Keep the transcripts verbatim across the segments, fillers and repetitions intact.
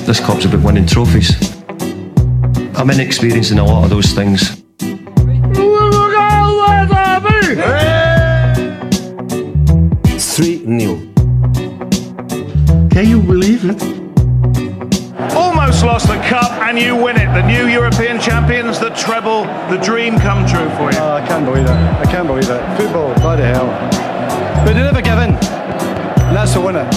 this club's about winning trophies. I'm inexperienced in a lot of those things. three nil. Can you believe it? Almost lost the cup and you win it. The new European champions, the treble, the dream come true for you. Oh, I can't believe it. I can't believe it. Football, bloody hell. But they never give in. And that's the winner.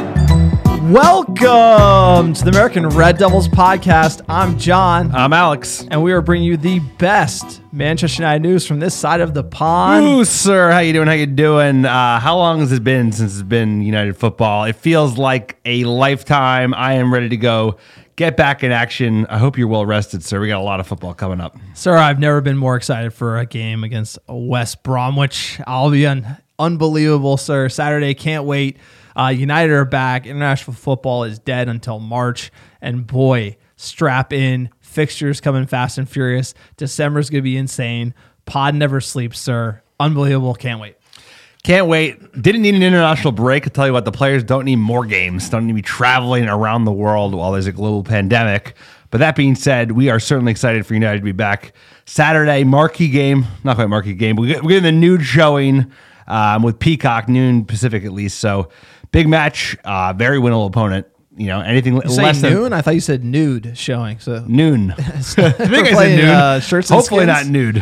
Welcome to the American Red Devils podcast. I'm John. I'm Alex. And we are bringing you the best Manchester United news from this side of the pond. Ooh, sir. How you doing? How you doing? Uh, how long has it been since it's been United football? It feels like a lifetime. I am ready to go. Get back in action. I hope you're well rested, sir. We got a lot of football coming up. Sir, I've never been more excited for a game against West Bromwich. I'll be un- unbelievable, sir. Saturday, can't wait. Uh, United are back. International football is dead until March. And boy, strap in. Fixtures coming fast and furious. December's going to be insane. Pod never sleeps, sir. Unbelievable. Can't wait. Can't wait. Didn't need an international break. I'll tell you what, the players don't need more games. Don't need to be traveling around the world while there's a global pandemic. But that being said, we are certainly excited for United to be back. Saturday, marquee game. Not quite marquee game, but we're getting the noon showing um, with Peacock, noon Pacific at least. So big match, uh, very winnable opponent. You know, anything you less say than noon? I thought you said nude showing. So noon. I think I playing, said noon. Uh, shirts and hopefully skins? not nude.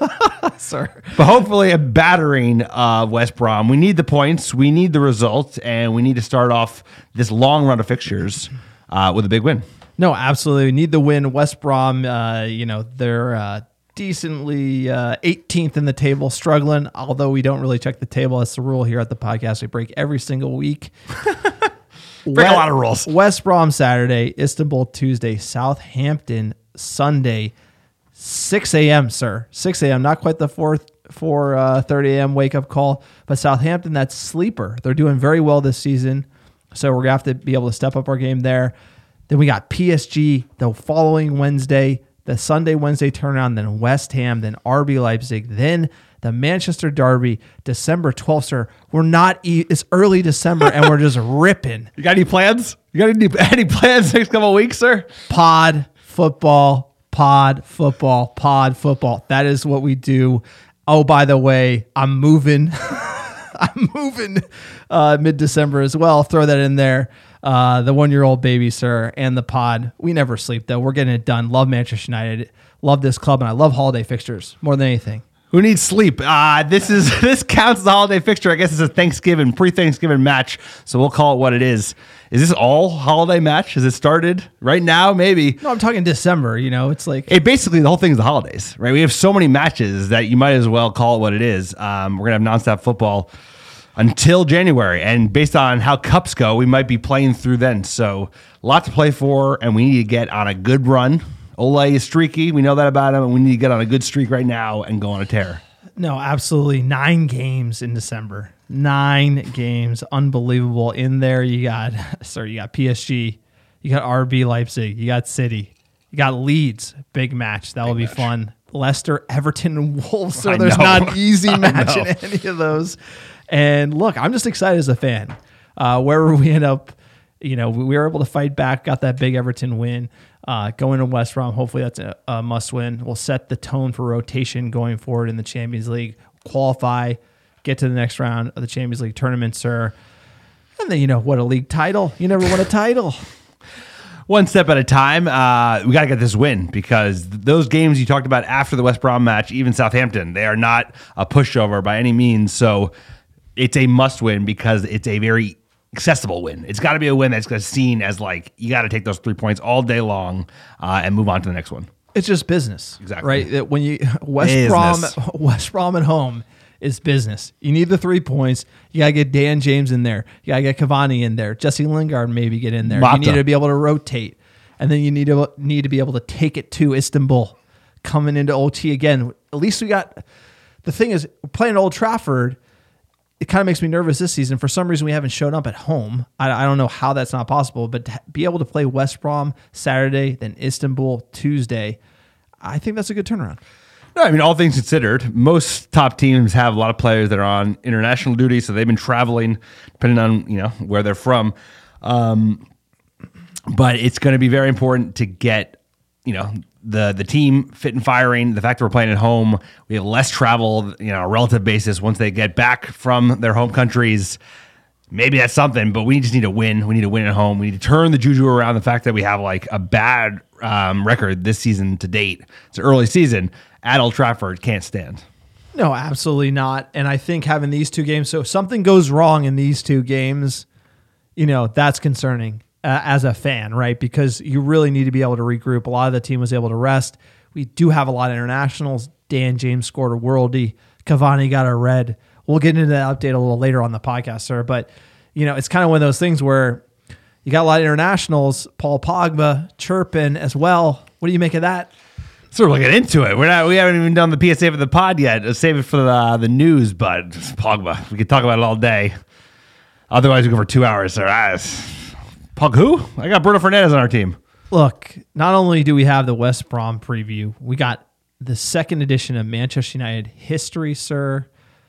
Sir. But hopefully a battering uh, West Brom. We need the points, we need the result, and we need to start off this long run of fixtures uh, with a big win. No, absolutely. We need the win. West Brom, uh, you know, they're uh, decently uh, eighteenth in the table, struggling, although we don't really check the table. That's the rule here at the podcast. We break every single week. Break West, a lot of rules. West Brom Saturday, Istanbul Tuesday, Southampton Sunday, six a.m., sir. six a.m., not quite the four thirty a.m. wake-up call, but Southampton, that's sleeper. They're doing very well this season, so we're going to have to be able to step up our game there. Then we got P S G the following Wednesday, the Sunday, Wednesday turnaround, then West Ham, then R B Leipzig, then the Manchester Derby, December twelfth, sir. We're not, e- it's early December, and we're just ripping. You got any plans? You got any, any plans next couple of weeks, sir? Pod, football, pod, football, pod, football. That is what we do. Oh, by the way, I'm moving. I'm moving uh, mid-December as well. Throw that in there. Uh, the one-year-old baby, sir, and the pod. We never sleep, though. We're getting it done. Love Manchester United. Love this club, and I love holiday fixtures more than anything. Who needs sleep? Uh, this is this counts as a holiday fixture. I guess it's a Thanksgiving, pre-Thanksgiving match, so we'll call it what it is. Is this all holiday match? Has it started right now? Maybe. No, I'm talking December. You know, it's like... It basically, the whole thing is the holidays, right? We have so many matches that you might as well call it what it is. Um, we're going to have nonstop football until January, and based on how cups go, we might be playing through then. So, a lot to play for, and we need to get on a good run. Ole is streaky. We know that about him, and we need to get on a good streak right now and go on a tear. No, absolutely. Nine games in December. Nine games. Unbelievable. In there, you got, sorry, you got P S G, you got R B Leipzig, you got City, you got Leeds. Big match. That will be match. Fun. Leicester, Everton, and Wolves. So I there's know. Not an easy match in any of those. And look, I'm just excited as a fan. Uh, wherever we end up, you know, we were able to fight back, got that big Everton win. Uh, going to West Brom, hopefully that's a, a must win. We'll set the tone for rotation going forward in the Champions League, qualify, get to the next round of the Champions League tournament, sir. And then, you know, what a league title. You never won a title. One step at a time. Uh, we got to get this win because those games you talked about after the West Brom match, even Southampton, they are not a pushover by any means. So it's a must win because it's a very accessible win. It's got to be a win that's seen as like, you got to take those three points all day long uh, and move on to the next one. It's just business. Exactly. Right? That when you West business. Brom West Brom at home is business. You need the three points. You got to get Dan James in there. You got to get Cavani in there. Jesse Lingard maybe get in there. Mata. You need to be able to rotate. And then you need to need to be able to take it to Istanbul coming into O T again. At least we got, the thing is, we're playing at Old Trafford. It kind of makes me nervous this season. For some reason, we haven't shown up at home. I, I don't know how that's not possible, but to be able to play West Brom Saturday, then Istanbul Tuesday, I think that's a good turnaround. No, I mean, all things considered, most top teams have a lot of players that are on international duty, so they've been traveling, depending on, you know, where they're from. Um, but it's going to be very important to get, you know, the the team fit and firing. The fact that we're playing at home, we have less travel, you know, on a relative basis once they get back from their home countries. Maybe that's something, but we just need to win. We need to win at home. We need to turn the juju around. The fact that we have like a bad um, record this season to date, it's an early season, at Old Trafford can't stand. No, absolutely not. And I think having these two games, so if something goes wrong in these two games, you know, that's concerning uh, as a fan, right? Because you really need to be able to regroup. A lot of the team was able to rest. We do have a lot of internationals. Dan James scored a worldie. Cavani got a red. We'll get into that update a little later on the podcast, sir. But, you know, it's kind of one of those things where you got a lot of internationals, Paul Pogba chirping as well. What do you make of that? So we're looking into it. We're not. We haven't even done the P S A for the pod yet. Let's save it for the the news. But Pogba, we could talk about it all day. Otherwise, we go for two hours. So, uh, Pog who? I got Bruno Fernandes on our team. Look, not only do we have the West Brom preview, we got the second edition of Manchester United history, sir.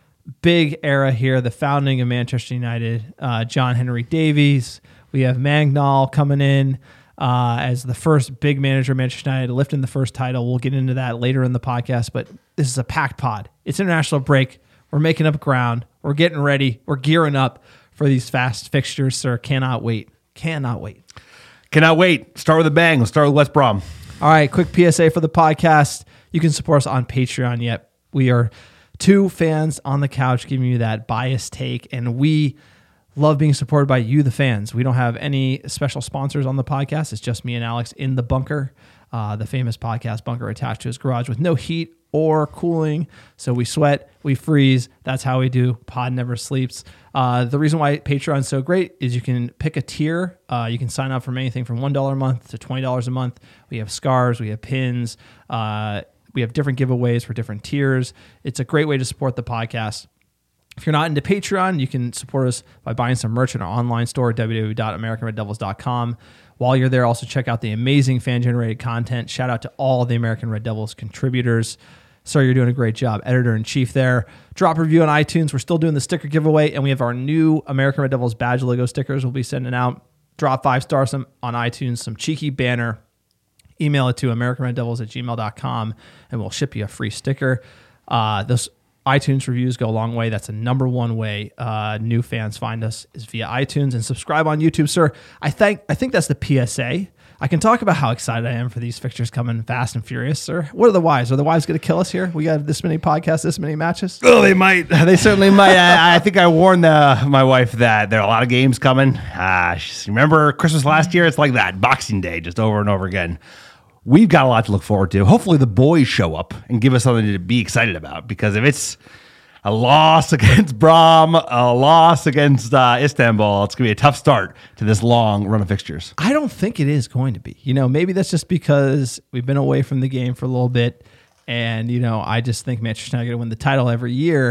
Big era here, the founding of Manchester United, uh, John Henry Davies. We have Magnol coming in uh, as the first big manager of Manchester United, lifting the first title. We'll get into that later in the podcast, but this is a packed pod. It's international break. We're making up ground. We're getting ready. We're gearing up for these fast fixtures, sir. Cannot wait. Cannot wait. Cannot wait. Start with a bang. Let's start with West Brom. All right, quick P S A for the podcast. You can support us on Patreon yet. We are two fans on the couch giving you that biased take, and we love being supported by you, the fans. We don't have any special sponsors on the podcast. It's just me and Alex in the bunker, uh, the famous podcast bunker attached to his garage with no heat or cooling. So we sweat, we freeze. That's how we do. Pod never sleeps. Uh, the reason why Patreon is so great is you can pick a tier. Uh, you can sign up from anything from one dollar a month to twenty dollars a month. We have scarves, we have pins, uh, we have different giveaways for different tiers. It's a great way to support the podcast. If you're not into Patreon, you can support us by buying some merch in our online store, w w w dot american red devils dot com. While you're there, also check out the amazing fan-generated content. Shout out to all the American Red Devils contributors. Sir, you're doing a great job. Editor-in-chief there. Drop a review on iTunes. We're still doing the sticker giveaway, and we have our new American Red Devils badge logo stickers we'll be sending out. Drop five stars on iTunes, some cheeky banner. Email it to american red devils at gmail dot com, and we'll ship you a free sticker. Uh, those iTunes reviews go a long way. That's the number one way uh, new fans find us is via iTunes, and subscribe on YouTube, sir. I think I think that's the P S A. I can talk about how excited I am for these fixtures coming fast and furious, sir. What are the wives? Are the wives going to kill us here? We got this many podcasts, this many matches? Oh, they might. They certainly might. I, I think I warned uh, my wife that there are a lot of games coming. Uh, she's, remember Christmas last year? It's like that. Boxing Day, just over and over again. We've got a lot to look forward to. Hopefully the boys show up and give us something to be excited about, because if it's a loss against Brom, a loss against uh, Istanbul, it's going to be a tough start to this long run of fixtures. I don't think it is going to be. You know, maybe that's just because we've been away from the game for a little bit, and, you know, I just think Manchester United are going to win the title every year.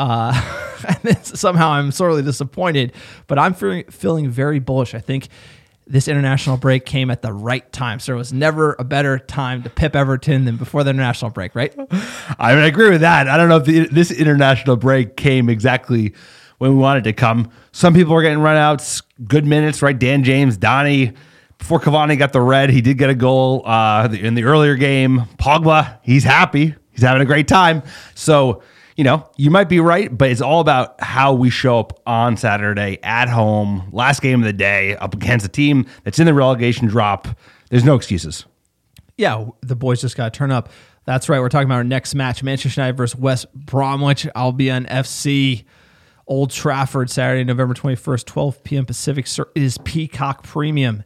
Uh, and somehow I'm sorely disappointed, but I'm feeling, feeling very bullish. I think this international break came at the right time. So there was never a better time to pip Everton than before the international break, right? I mean, I agree with that. I don't know if the, this international break came exactly when we wanted to come. Some people were getting runouts, good minutes, right? Dan James, Donnie. Before Cavani got the red, he did get a goal uh, in the earlier game. Pogba, he's happy. He's having a great time. So, you know, you might be right, but it's all about how we show up on Saturday at home, last game of the day, up against a team that's in the relegation drop. There's no excuses. Yeah, the boys just got to turn up. That's right. We're talking about our next match, Manchester United versus West Bromwich Albion F C, Old Trafford, Saturday, November twenty-first, twelve p.m. Pacific. Sir, it is Peacock Premium.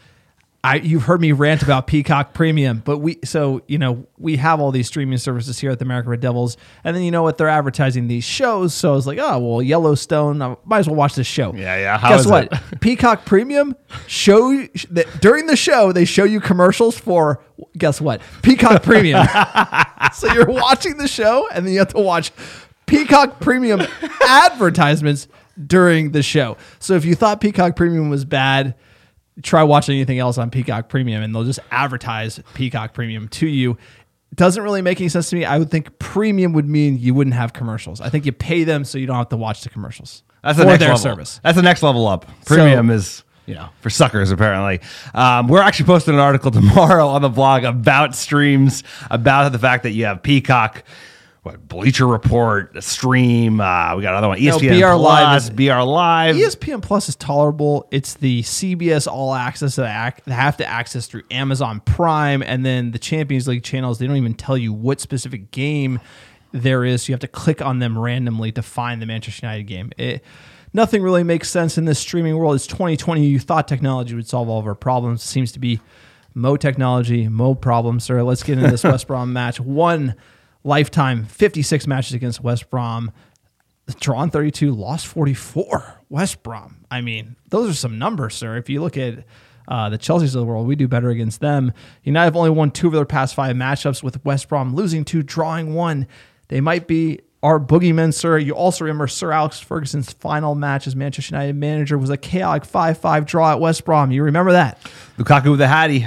I, you've heard me rant about Peacock Premium, but we, so, you know, we have all these streaming services here at the American Red Devils, and then, you know what, they're advertising these shows, so I was like, oh, well, Yellowstone, I might as well watch this show. Yeah, yeah. How Guess is what? it? Peacock Premium, show you, during the show, they show you commercials for, guess what? Peacock Premium. So you're watching the show, and then you have to watch Peacock Premium advertisements during the show. So if you thought Peacock Premium was bad, try watching anything else on Peacock Premium, and they'll just advertise Peacock Premium to you. It doesn't really make any sense to me. I would think premium would mean you wouldn't have commercials. I think you pay them so you don't have to watch the commercials. That's the for next their level. service. That's the next level up. Premium So, is you know, for suckers, apparently. Um, we're actually posting an article tomorrow on the blog about streams, about the fact that you have Peacock, what, Bleacher Report, Stream. Uh, we got another one, E S P N No, B R Plus, Live is- B R Live. E S P N Plus is tolerable. It's the C B S All Access that I have to access through Amazon Prime, and then the Champions League channels, they don't even tell you what specific game there is. So you have to click on them randomly to find the Manchester United game. It, nothing really makes sense in this streaming world. It's twenty twenty. You thought technology would solve all of our problems. It seems to be mo technology, mo problems, sir. Let's get into this West Brom match. One lifetime, fifty-six matches against West Brom. Drawn thirty-two, lost forty-four. West Brom. I mean, those are some numbers, sir. If you look at uh, the Chelseas of the world, we do better against them. United have only won two of their past five matchups, with West Brom losing two, drawing one. They might be our boogeymen, sir. You also remember Sir Alex Ferguson's final match as Manchester United manager was a chaotic five five draw at West Brom. You remember that? Lukaku with the Hattie.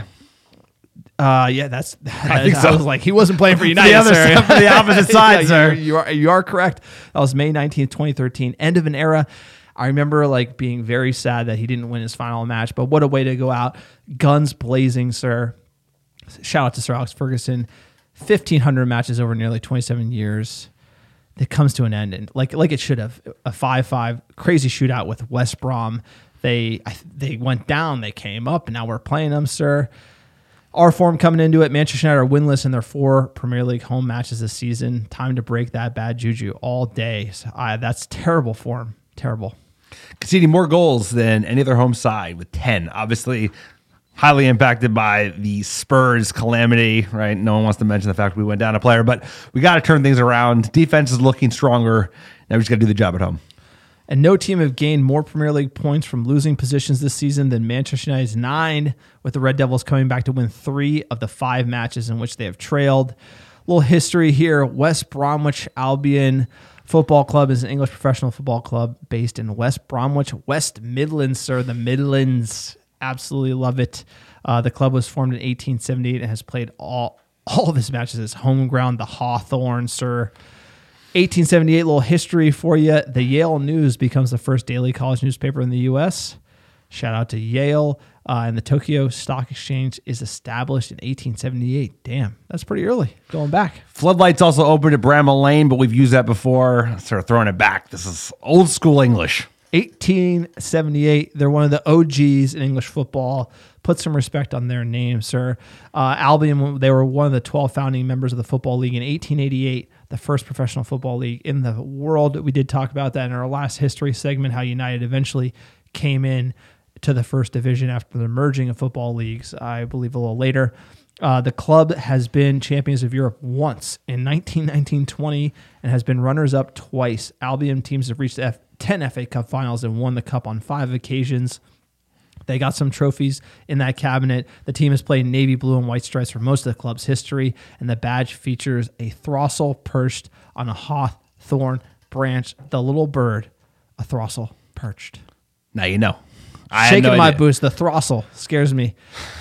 Uh, yeah, that's. That, I, think so. was like, he wasn't playing for United. the other sir. side, for the opposite side, Yeah, sir. You, you are you are correct. That was May nineteenth, twenty thirteen. End of an era. I remember like being very sad that he didn't win his final match, but what a way to go out. Guns blazing, sir. Shout out to Sir Alex Ferguson. fifteen hundred matches over nearly twenty-seven years. It comes to an end, and like like it should have. A five five crazy shootout with West Brom. They they went down, they came up, and now we're playing them, sir. Our form coming into it, Manchester United are winless in their four Premier League home matches this season. Time to break that bad juju all day. So, uh, that's terrible form. Terrible. Conceding more goals than any other home side with ten. Obviously, highly impacted by the Spurs calamity, right? No one wants to mention the fact we went down a player, but we got to turn things around. Defense is looking stronger. Now we just got to do the job at home. And no team have gained more Premier League points from losing positions this season than Manchester United's nine, with the Red Devils coming back to win three of the five matches in which they have trailed. A little history here. West Bromwich Albion Football Club is an English professional football club based in West Bromwich, West Midlands, sir. The Midlands. Absolutely love it. Uh, the club was formed in eighteen seventy-eight and has played all, all of his matches as home ground. The Hawthorn, sir. eighteen seventy-eight, little history for you. The Yale News becomes the first daily college newspaper in the U S. Shout out to Yale. Uh, and the Tokyo Stock Exchange is established in eighteen seventy-eight. Damn, that's pretty early. Going back. Floodlights also opened at Bramall Lane, but we've used that before. Sort of throwing it back. This is old school English. eighteen seventy-eight. They're one of the O Gs in English football. Put some respect on their name, sir. Uh, Albion, they were one of the twelve founding members of the Football League in eighteen eighty-eight, the first professional football league in the world. We did talk about that in our last history segment, how United eventually came in to the first division after the merging of football leagues, I believe a little later. Uh, the club has been champions of Europe once in nineteen nineteen twenty and has been runners-up twice. Albion teams have reached the F- ten F A Cup finals and won the cup on five occasions. They got some trophies in that cabinet. The team has played navy blue and white stripes for most of the club's history, and the badge features a throstle perched on a hawthorn branch. The little bird, a throstle perched. Now you know. I Shaking had no my idea. boots. The throstle scares me.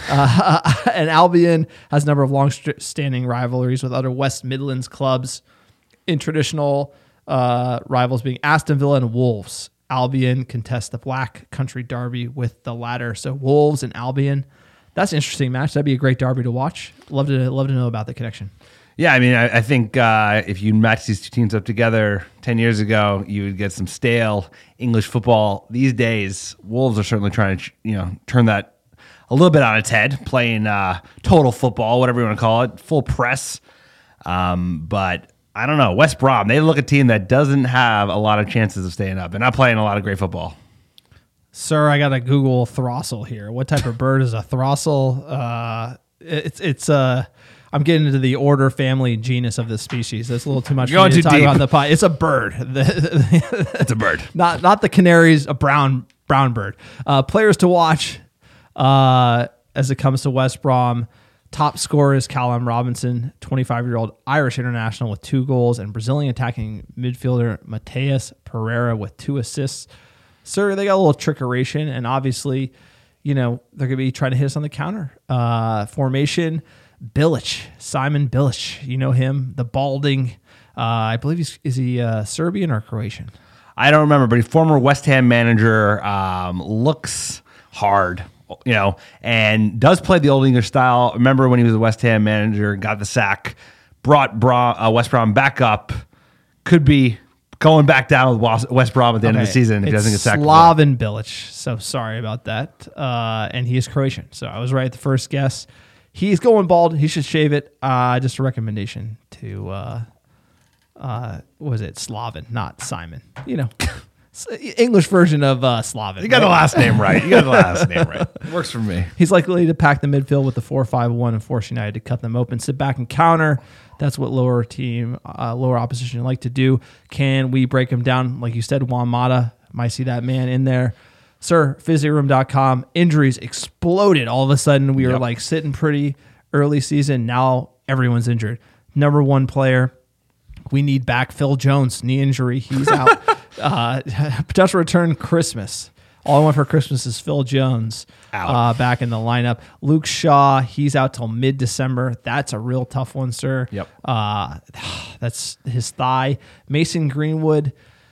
Uh, and Albion has a number of long-standing rivalries with other West Midlands clubs in traditional uh, rivals being Aston Villa and Wolves. Albion contest the Black Country Derby with the latter. So Wolves and Albion, that's an interesting match. That'd be a great derby to watch. Love to love to know about the connection. Yeah, I mean, I, I think uh, if you match these two teams up together ten years ago, you would get some stale English football. These days, Wolves are certainly trying to, you know, turn that a little bit on its head, playing uh, total football, whatever you want to call it, full press. Um, but I don't know, West Brom, they look a team that doesn't have a lot of chances of staying up. They're not playing a lot of great football. Sir, I got to Google throstle here. What type of bird is a throstle? Uh, it's it's uh, I'm getting into the order, family, genus of this species. That's a little too much You're for me going to too talk deep. about in the pie. It's a bird. It's a bird. not not the canaries, a brown brown bird. Uh, players to watch uh, as it comes to West Brom. Top scorer is Callum Robinson, twenty-five-year-old Irish international with two goals, and Brazilian attacking midfielder Mateus Pereira with two assists. Sir, they got a little trickeration, and obviously, you know, they're going to be trying to hit us on the counter. Uh, formation, Bilic, Simon Bilic. You know him, the balding. Uh, I believe he's is he uh, Serbian or Croatian? I don't remember, but he's former West Ham manager, um, looks hard, you know, and does play the old English style. Remember when he was the West Ham manager, got the sack, brought Brom, uh, West Brom back up, could be going back down with West Brom at the end Okay. of the season if he It's doesn't get sacked. Slaven Bilic. So sorry about that. Uh, and he is Croatian. So I was right at the first guess. He's going bald. He should shave it. Uh, just a recommendation to, uh, uh, what was it? Slaven, not Simon. You know, English version of uh, Slaven. You got the last name right. You got the last name right. Works for me. He's likely to pack the midfield with the four five one and force United to cut them open, sit back and counter. That's what lower team, uh, lower opposition like to do. Can we break him down? Like you said, Juan Mata, might see that man in there. Sir, physioroom dot com, injuries exploded. All of a sudden, we were Yep. like sitting pretty early season. Now everyone's injured. Number one player, we need back Phil Jones, knee injury. He's out. uh, potential return Christmas. All I want for Christmas is Phil Jones uh, back in the lineup. Luke Shaw, he's out till mid-December. That's a real tough one, sir. Yep. Uh, that's his thigh. Mason Greenwood,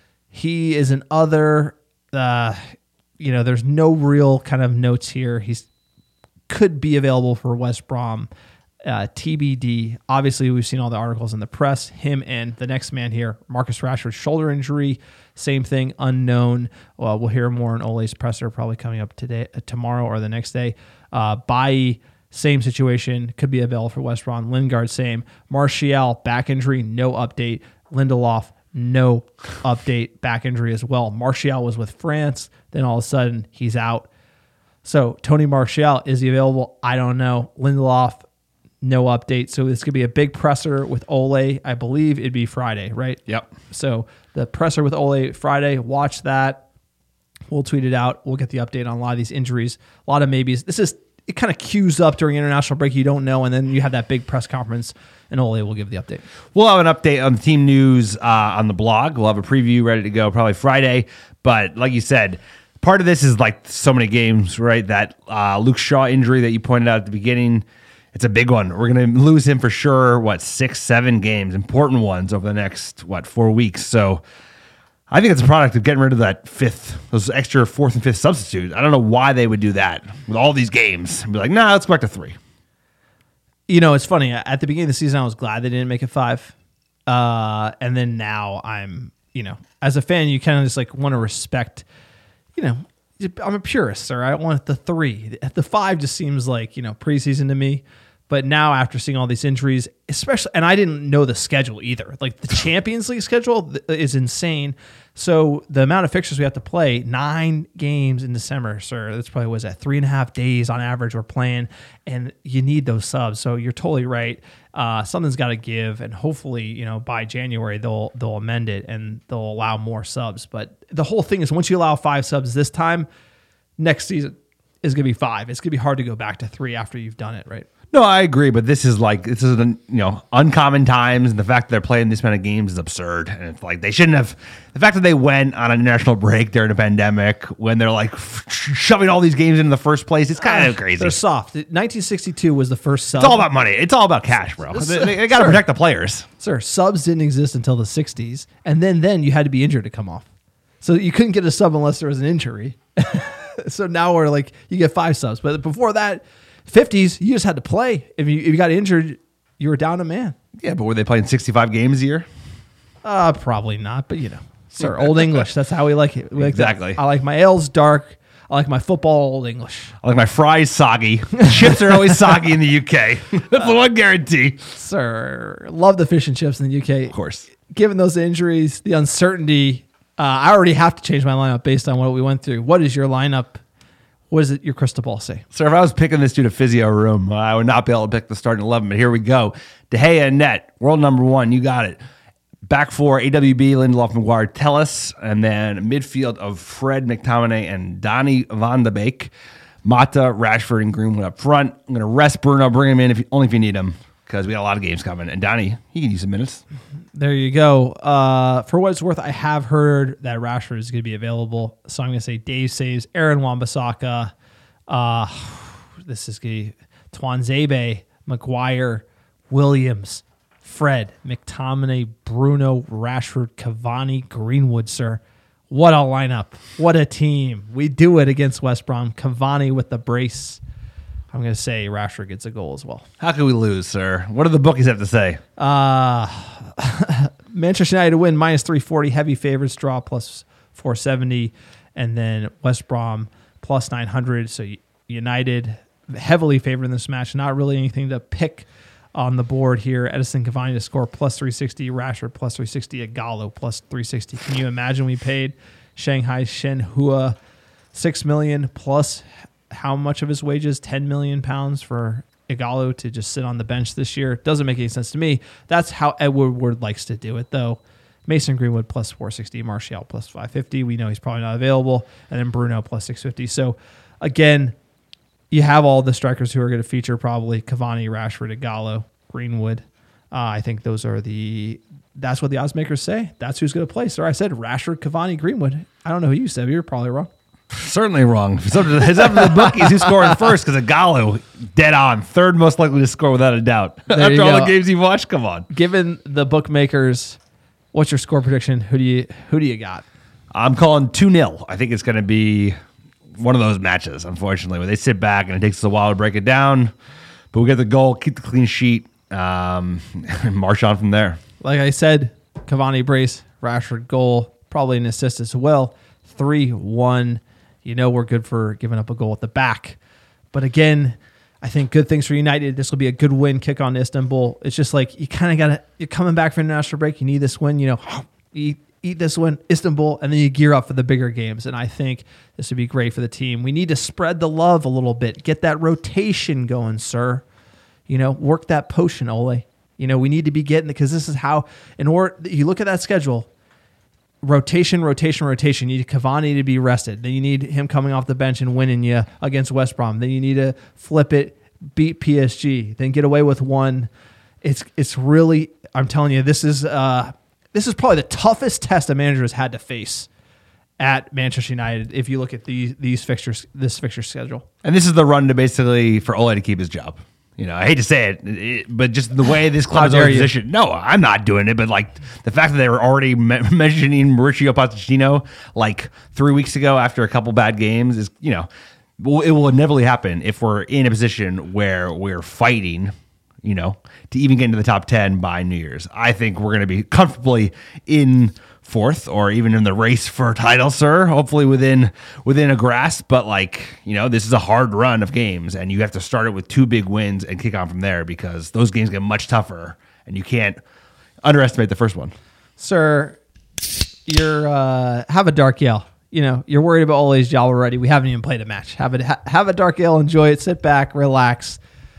he is an other. Uh, you know, there's no real kind of notes here. He's could be available for West Brom. Uh, T B D. Obviously, we've seen all the articles in the press. Him and the next man here, Marcus Rashford, shoulder injury. Same thing, unknown. Well, we'll hear more in Ole's presser probably coming up today, uh, tomorrow or the next day. Uh, Bailly, same situation, could be available for West Brom. Lingard, same. Martial, back injury, no update. Lindelof, no update, back injury as well. Martial was with France, then all of a sudden he's out. So Tony Martial, is he available? I don't know. Lindelof, no update. So this could be a big presser with Ole. I believe it'd be Friday, right? Yep. So the presser with Ole Friday, watch that. We'll tweet it out. We'll get the update on a lot of these injuries. A lot of maybes. This is, it kind of queues up during international break. You don't know. And then you have that big press conference and Ole will give the update. We'll have an update on the team news uh, on the blog. We'll have a preview ready to go probably Friday. But like you said, part of this is like so many games, right? That uh, Luke Shaw injury that you pointed out at the beginning, it's a big one. We're going to lose him for sure, what, six, seven games, important ones over the next, what, four weeks. So I think it's a product of getting rid of that fifth, those extra fourth and fifth substitutes. I don't know why they would do that with all these games and be like, nah, let's go back to three. You know, it's funny. At the beginning of the season, I was glad they didn't make it five. Uh, and then now I'm, you know, as a fan, you kind of just like want to respect, you know, I'm a purist, sir. I don't want the three. The five just seems like, you know, preseason to me. But now after seeing all these injuries, especially, and I didn't know the schedule either. Like the Champions League schedule is insane. So the amount of fixtures we have to play, nine games in December, sir. That's probably, was that three and a half days on average we're playing, and you need those subs. So you're totally right. Uh, something's got to give, and hopefully, you know, by January they'll they'll amend it and they'll allow more subs. But the whole thing is, once you allow five subs this time, next season is going to be five. It's going to be hard to go back to three after you've done it, right? No, I agree, but this is like this is you know uncommon times, and the fact that they're playing this many games is absurd. And it's like they shouldn't have. The fact that they went on a national break during a pandemic when they're like shoving all these games in the first place, it's kind of crazy. They're soft. nineteen sixty-two was the first sub. It's all about money. It's all about cash, bro. They, they got to Sure. protect the players. Sir, subs didn't exist until the sixties, and then then you had to be injured to come off. So you couldn't get a sub unless there was an injury. So now we're like, you get five subs. But before that, fifties, you just had to play. If you if you got injured, you were down a man. Yeah, but were they playing sixty-five games a year? Uh, probably not, but you know, sir, Old English. That's how we like it. We like that. Exactly. I like my ales dark. I like my football Old English. I like my fries soggy. Chips are always soggy in the U K. That's the one guarantee. Sir, love the fish and chips in the U K. Of course. Given those injuries, the uncertainty, uh, I already have to change my lineup based on what we went through. What is your lineup? What does it, your crystal ball say? So if I was picking this dude a physio room, I would not be able to pick the starting eleven, but here we go. De Gea and net, world number one, you got it. Back four, A W B, Lindelof, McGuire, Telles, and then midfield of Fred, McTominay, and Donny van de Beek. Mata, Rashford, and Greenwood up front. I'm going to rest Bruno, bring him in if you, only if you need him, because we got a lot of games coming. And Donny, he can use some minutes. There you go. Uh, for what it's worth, I have heard that Rashford is going to be available. So I'm going to say Dave saves Aaron Wan-Bissaka. Uh, this is going to be Tuanzebe, McGuire, Williams, Fred, McTominay, Bruno, Rashford, Cavani, Greenwood, sir. What a lineup. What a team. We do it against West Brom. Cavani with the brace. I'm going to say Rashford gets a goal as well. How can we lose, sir? What do the bookies have to say? Uh, Manchester United to win minus three forty. Heavy favorites draw plus four seventy. And then West Brom plus nine hundred. So United heavily favored in this match. Not really anything to pick on the board here. Edison Cavani to score plus three sixty. Rashford plus three sixty. Igalo plus three sixty. Can you imagine we paid Shanghai Shenhua six million dollars plus how much of his wages? ten million pounds for Igalo to just sit on the bench this year. Doesn't make any sense to me. That's how Ed Woodward likes to do it, though. Mason Greenwood plus four sixty. Martial plus five fifty. We know he's probably not available. And then Bruno plus six fifty. So, again, you have all the strikers who are going to feature probably Cavani, Rashford, Igalo, Greenwood. Uh, I think those are the – that's what the odds makers say. That's who's going to play. So I said Rashford, Cavani, Greenwood. I don't know who you said, but you're probably wrong. Certainly wrong. It's up to the, it's up to the bookies who's scoring first because Igalo, dead on. Third most likely to score without a doubt. After all go. the games you've watched, come on. Given the bookmakers, what's your score prediction? Who do you who do you got? I'm calling two nil. I think it's going to be one of those matches, unfortunately, where they sit back and it takes us a while to break it down. But we get the goal, keep the clean sheet, um, and march on from there. Like I said, Cavani brace, Rashford goal, probably an assist as well. three one. You know we're good for giving up a goal at the back. But again, I think good things for United. This will be a good win, kick on Istanbul. It's just like you kind of got to, you're coming back from international break. You need this win, you know, eat, eat this win, Istanbul, and then you gear up for the bigger games. And I think this would be great for the team. We need to spread the love a little bit. Get that rotation going, sir. You know, work that potion, Ole. You know, we need to be getting, because this is how, in order, you look at that schedule, rotation, rotation, rotation. You need Cavani to be rested. Then you need him coming off the bench and winning you against West Brom. Then you need to flip it, beat P S G, then get away with one. It's it's really, I'm telling you, this is uh, this is probably the toughest test a manager has had to face at Manchester United. If you look at these these fixtures, this fixture schedule, and this is the run to basically for Ole to keep his job. You know, I hate to say it, it but just the way this club is already positioned. No, I'm not doing it. But like the fact that they were already me- mentioning Mauricio Pochettino like three weeks ago after a couple bad games is, you know, well, it will inevitably happen if we're in a position where we're fighting, you know, to even get into the top ten by New Year's. I think we're going to be comfortably in fourth or even in the race for a title, sir, hopefully within within a grasp. But like, you know, this is a hard run of games and you have to start it with two big wins and kick on from there because those games get much tougher and you can't underestimate the first one. Sir, you're uh, have a dark ale. You know, you're worried about Ole's job already. We haven't even played a match. Have a, ha- have a dark ale, enjoy it, sit back, relax.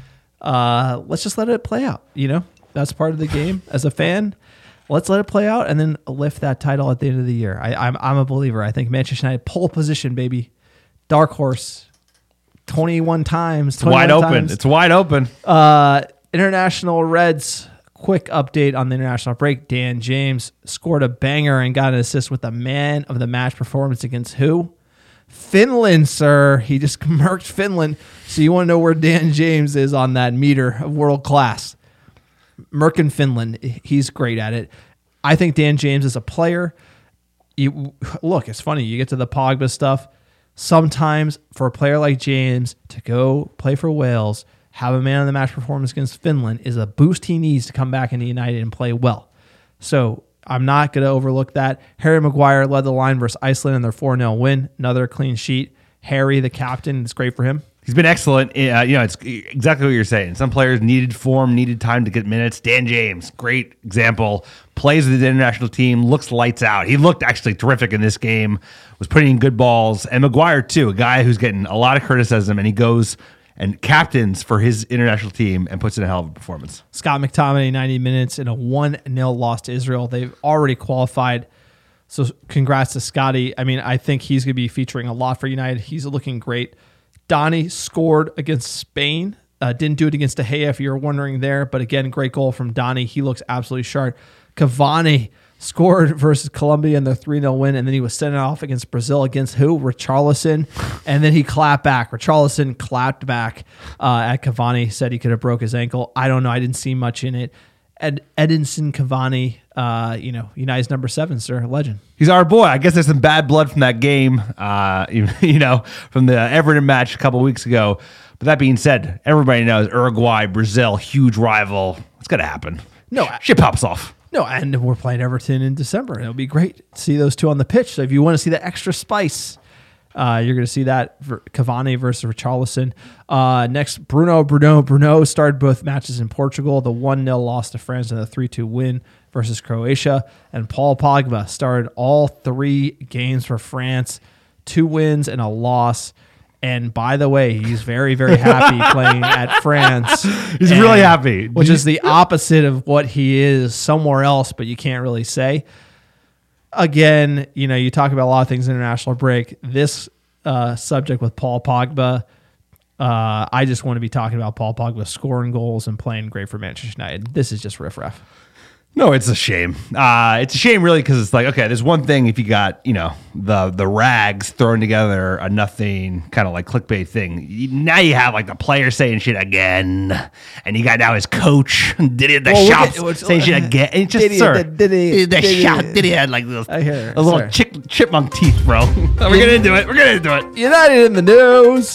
Uh, let's just let it play out. You know, that's part of the game as a fan. Let's let it play out and then lift that title at the end of the year. I, I'm I'm a believer. I think Manchester United pole position, baby. Dark horse, twenty-one times. It's wide open. Times. It's wide open. Uh, International Reds, quick update on the international break. Dan James scored a banger and got an assist with the man of the match performance against who? Finland, sir. He just murked Finland. So you want to know where Dan James is on that meter of world class. Merkin Finland, he's great at it. I think Dan James is a player. You look, it's funny. You get to the Pogba stuff. Sometimes for a player like James to go play for Wales, have a man of the match performance against Finland is a boost he needs to come back into United and play well. So I'm not going to overlook that. Harry Maguire led the line versus Iceland in their four nil win. Another clean sheet. Harry, the captain, it's great for him. He's been excellent. Uh, you know, it's exactly what you're saying. Some players needed form, needed time to get minutes. Dan James, great example. Plays with the international team, looks lights out. He looked actually terrific in this game, was putting in good balls. And Maguire, too, a guy who's getting a lot of criticism, and he goes and captains for his international team and puts in a hell of a performance. Scott McTominay, ninety minutes in a one nil loss to Israel. They've already qualified. So congrats to Scotty. I mean, I think he's going to be featuring a lot for United. He's looking great. Donny scored against Spain. Uh, didn't do it against De Gea, if you're wondering there. But again, great goal from Donny. He looks absolutely sharp. Cavani scored versus Colombia in the three nil win, and then he was sent off against Brazil against who? Richarlison. And then he clapped back. Richarlison clapped back uh, at Cavani, said he could have broke his ankle. I don't know. I didn't see much in it. Ed, Edinson Cavani, uh, you know, United's number seven, sir, legend. He's our boy. I guess there's some bad blood from that game, uh, you, you know, from the Everton match a couple weeks ago. But that being said, everybody knows Uruguay, Brazil, huge rival. It's going to happen. No, shit pops off. No, and we're playing Everton in December. It'll be great to see those two on the pitch. So if you want to see the extra spice, uh, you're going to see that for Cavani versus Richarlison. Uh, next, Bruno, Bruno, Bruno started both matches in Portugal. The one nil loss to France and the three two win versus Croatia. And Paul Pogba started all three games for France, two wins and a loss. And by the way, he's very, very happy playing at France. He's and, really happy. Which is the opposite of what he is somewhere else, but you can't really say. Again, you know, you talk about a lot of things in international break. This uh, subject with Paul Pogba, uh, I just want to be talking about Paul Pogba scoring goals and playing great for Manchester United. This is just riffraff. No, it's a shame. Uh, it's a shame, really, because it's like, okay, there's one thing if you got, you know, the the rags throwing together a nothing kind of like clickbait thing. You, now you have like the player saying shit again, and you got now his coach Didier the well, shops at, saying uh, shit again. It's just, Didier, sir, Didier, the Didier, shop Didier had like those, I hear, a little sir. chick, chipmunk teeth, bro. We're getting into it. We're getting into it. United in the news,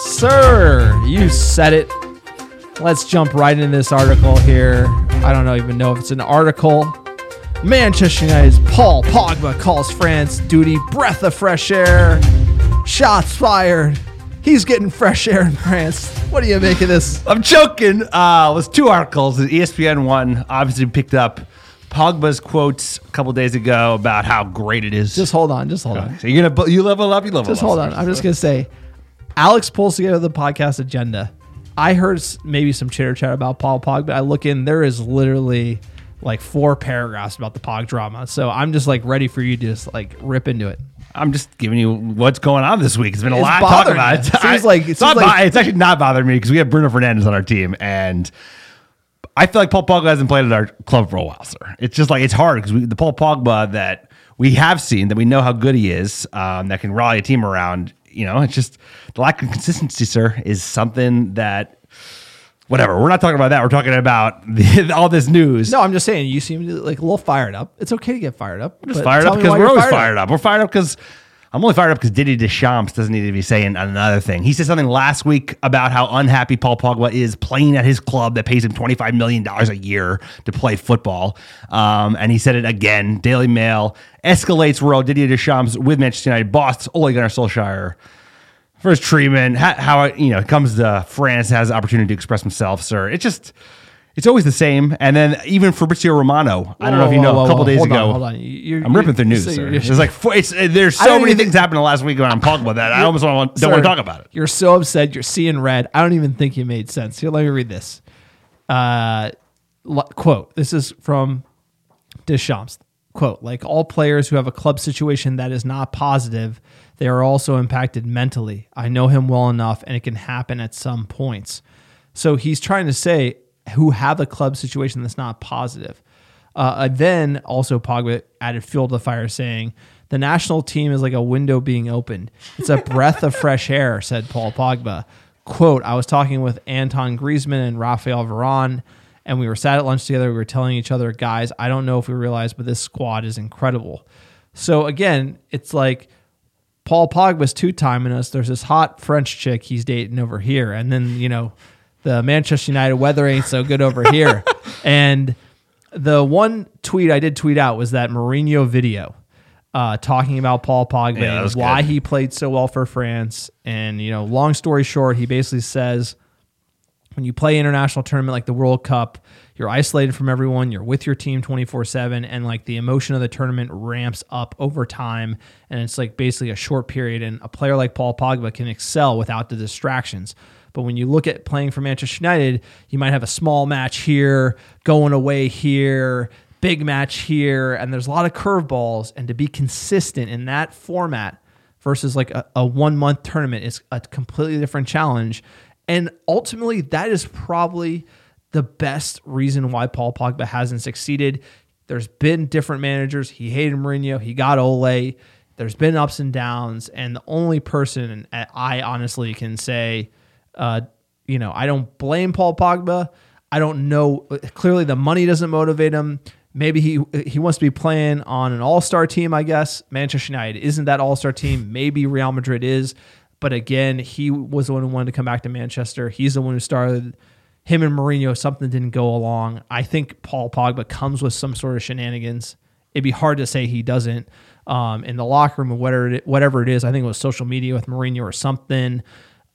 sir. You said it. Let's jump right into this article here. I don't know, even know if it's an article. Manchester United's Paul Pogba calls France duty breath of fresh air. Shots fired. He's getting fresh air in France. What do you make of this? I'm joking. Uh, it was two articles. The E S P N one obviously picked up Pogba's quotes a couple days ago about how great it is. Just hold on. Just hold on. So you're gonna you level up. You level Just up. hold on. I'm just gonna say, Alex pulls together the podcast agenda. I heard maybe some chitter chat about Paul Pogba. I look in, there is literally like four paragraphs about the Pog drama. So I'm just like ready for you to just like rip into it. I'm just giving you what's going on this week. It's been a It's lot to talk bothering about. you. It seems I- like- it it's, seems not like- bo- it's actually not bothering me because we have Bruno Fernandes on our team, and I feel like Paul Pogba hasn't played at our club for a while, sir. It's just like it's hard because the Paul Pogba that we have seen, that we know how good he is, um, that can rally a team around. You know, it's just the lack of consistency, sir, is something that. Whatever. We're not talking about that. We're talking about the, all this news. No, I'm just saying you seem like a little fired up. It's okay to get fired up. We're just fired up because we're always fired up. We're fired up because I'm only fired up because Didier Deschamps doesn't need to be saying another thing. He said something last week about how unhappy Paul Pogba is playing at his club that pays him twenty-five million dollars a year to play football. Um, and he said it again. Daily Mail escalates row Didier Deschamps with Manchester United boss Ole Gunnar Solskjaer. For his treatment, how, how it, you know, comes to France, has the opportunity to express himself, sir. It's just, it's always the same. And then even Fabrizio Romano, I don't know if you know, whoa, a couple whoa, days hold ago, on, hold on. You're, I'm ripping through news, so sir. you're- There's like, four, it's, uh, there's I so don't many even- things happened last week when I'm talking about that. I almost want, don't Sir, want to talk about it. You're so upset. You're seeing red. I don't even think you made sense. Here, let me read this. Uh, l- quote. This is from Deschamps. Quote, like all players who have a club situation that is not positive, they are also impacted mentally. I know him well enough, and it can happen at some points. So he's trying to say who have a club situation that's not positive. Uh, then also Pogba added fuel to the fire, saying, the national team is like a window being opened. It's a breath of fresh air, said Paul Pogba. Quote, I was talking with Anton Griezmann and Rafael Varane, and we were sat at lunch together. We were telling each other, guys, I don't know if we realize, but this squad is incredible. So again, it's like Paul Pogba's two-timing us. There's this hot French chick he's dating over here. And then, you know, the Manchester United weather ain't so good over here. And the one tweet I did tweet out was that Mourinho video uh, talking about Paul Pogba Yeah, that and was why good. he played so well for France. And, you know, long story short, he basically says, when you play international tournament like the World Cup, you're isolated from everyone. You're with your team twenty-four seven, and like the emotion of the tournament ramps up over time, and it's like basically a short period. And a player like Paul Pogba can excel without the distractions. But when you look at playing for Manchester United, you might have a small match here, going away here, big match here, and there's a lot of curveballs. And to be consistent in that format versus like a, a one-month tournament is a completely different challenge. And ultimately, that is probably the best reason why Paul Pogba hasn't succeeded. There's been different managers. He hated Mourinho. He got Ole. There's been ups and downs. And the only person I honestly can say, uh, you know, I don't blame Paul Pogba. I don't know. Clearly, the money doesn't motivate him. maybe he he wants to be playing on an all-star team, I guess. Manchester United isn't that all-star team. Maybe Real Madrid is. But again, he was the one who wanted to come back to Manchester. He's the one who started. Him and Mourinho, something didn't go along. I think Paul Pogba comes with some sort of shenanigans. It'd be hard to say he doesn't. Um, in the locker room or whatever it, whatever it is, I think it was social media with Mourinho or something.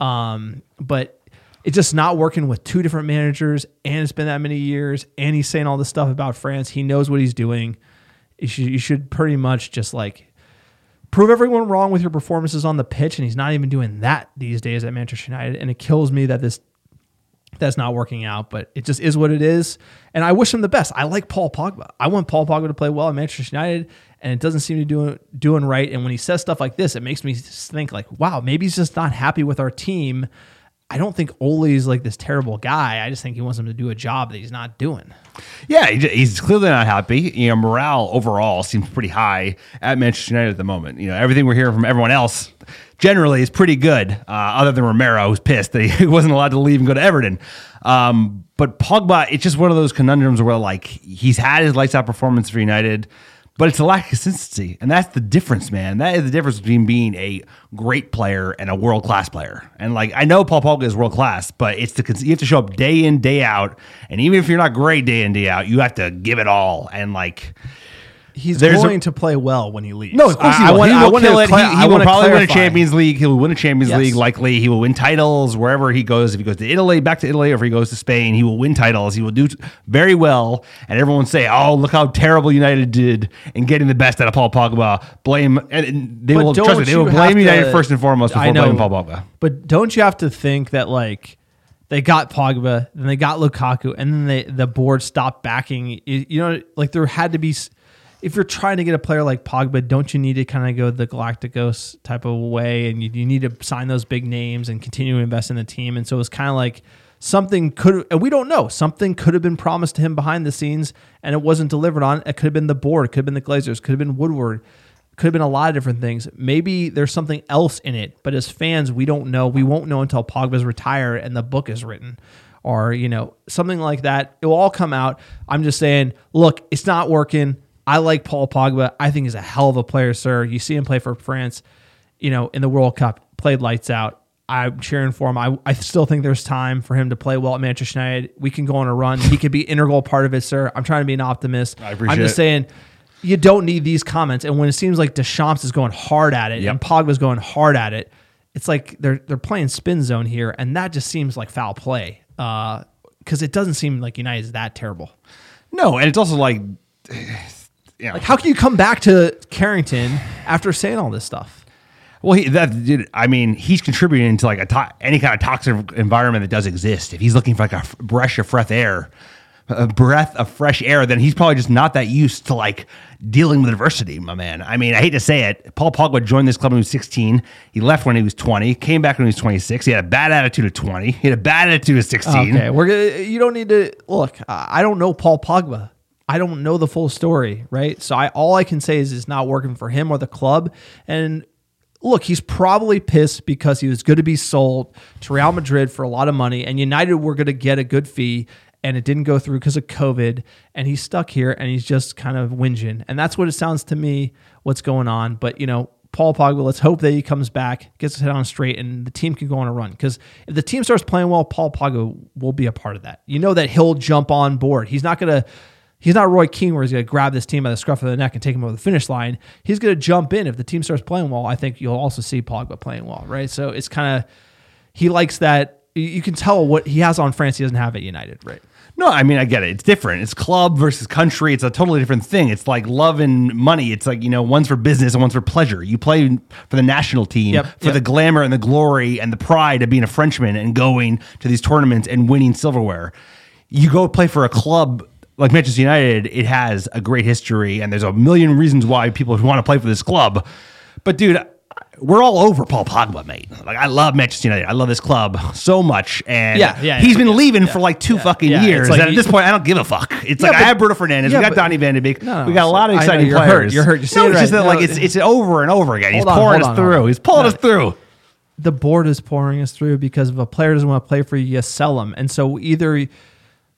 Um, but it's just not working with two different managers, and it's been that many years, and he's saying all this stuff about France. He knows what he's doing. You should, you should pretty much just like prove everyone wrong with your performances on the pitch, and he's not even doing that these days at Manchester United, and it kills me that this that's not working out, but it just is what it is, and I wish him the best. I like Paul Pogba. I want Paul Pogba to play well at Manchester United, and it doesn't seem to be doing, doing right, and when he says stuff like this, it makes me think like, wow, maybe he's just not happy with our team. I don't think Ole's like this terrible guy. I just think he wants him to do a job that he's not doing. Yeah, he- he's clearly not happy. You know, morale overall seems pretty high at Manchester United at the moment. You know, everything we're hearing from everyone else generally is pretty good, uh, other than Romero, who's pissed that he wasn't allowed to leave and go to Everton. Um, but Pogba, it's just one of those conundrums where like he's had his lights out performance for United, but it's a lack of consistency. And that's the difference, man. That is the difference between being a great player and a world-class player. And like, I know Paul Pogba is world-class, but it's the, you have to show up day in, day out. And even if you're not great day in, day out, you have to give it all. And like, He's There's going a- to play well when he leaves. no, of course he I, will. I want, he I will want kill to it. cla- he I he will want to probably win a clarify. Champions League. He will win a Champions Yes. League likely. He will win titles wherever he goes. If he goes to Italy, back to Italy, or if he goes to Spain, he will win titles. He will do t- very well. And everyone will say, oh, look how terrible United did in getting the best out of Paul Pogba. Blame, and, and they But will, don't trust me, they you will have blame to- United first and foremost I before know, blaming Paul Pogba. But don't you have to think that like they got Pogba, then they got Lukaku, and then they, the board stopped backing. You, you know, like there had to be. If you're trying to get a player like Pogba, don't you need to kind of go the Galacticos type of way, and you, you need to sign those big names and continue to invest in the team? And so it's kind of like something could, and we don't know, something could have been promised to him behind the scenes, and it wasn't delivered on. It could have been the board, it could have been the Glazers, could have been Woodward, could have been a lot of different things. Maybe there's something else in it, but as fans, we don't know. We won't know until Pogba's retired and the book is written, or you know, something like that. It will all come out. I'm just saying, look, it's not working. I like Paul Pogba. I think he's a hell of a player, sir. You see him play for France, you know, in the World Cup, played lights out. I'm cheering for him. I, I still think there's time for him to play well at Manchester United. We can go on a run. He could be an integral part of it, sir. I'm trying to be an optimist. I appreciate I'm just it. saying, you don't need these comments. And when it seems like Deschamps is going hard at it Yep. and Pogba's going hard at it, it's like they're they're playing spin zone here, and that just seems like foul play because uh, it doesn't seem like United is that terrible. No, and it's also like, you know, Like, how can you come back to Carrington after saying all this stuff? well, he, that dude, I mean, he's contributing to like a to- any kind of toxic environment that does exist. If he's looking for like a f- breath of fresh air, a breath of fresh air, then he's probably just not that used to like dealing with adversity, my man. I mean, I hate to say it, Paul Pogba joined this club when he was sixteen. He left when he was twenty. Came back when he was twenty-six. He had a bad attitude at twenty. He had a bad attitude at sixteen. Okay, we're gonna, you don't need to look. I don't know Paul Pogba. I don't know the full story, right? So I all I can say is it's not working for him or the club. And look, he's probably pissed because he was going to be sold to Real Madrid for a lot of money, and United were going to get a good fee, and it didn't go through because of COVID, and he's stuck here, and he's just kind of whinging. And that's what it sounds to me what's going on. But, you know, Paul Pogba, let's hope that he comes back, gets his head on straight, and the team can go on a run. Because if the team starts playing well, Paul Pogba will be a part of that. You know that he'll jump on board. He's not going to... He's not Roy Keane where he's going to grab this team by the scruff of the neck and take him over the finish line. He's going to jump in. If the team starts playing well, I think you'll also see Pogba playing well, right? So it's kind of, he likes that. You can tell what he has on France he doesn't have at United, right? No, I mean, I get it. It's different. It's club versus country. It's a totally different thing. It's like love and money. It's like, you know, one's for business and one's for pleasure. You play for the national team, Yep, for yep. the glamour and the glory and the pride of being a Frenchman and going to these tournaments and winning silverware. You go play for a club like Manchester United, it has a great history, and there's a million reasons why people want to play for this club. But, dude, we're all over Paul Pogba, mate. Like, I love Manchester United. I love this club so much. And Yeah, yeah, he's yeah, been yeah, leaving yeah, for like two yeah, fucking yeah. years. It's like and at you- this point, I don't give a fuck. It's Yeah, like but- I have Bruno Fernandes. yeah, we got but- Donny Van de Beek. No, no, we got a lot of I know, exciting you're players. hurt, you're hurt. You're no, saying it's it just right. that like No, it's it's over and over again. He's Hold on, pouring hold us on, through. hold on. He's pulling No. us through. The board is pouring us through because if a player doesn't want to play for you, you sell him. And so either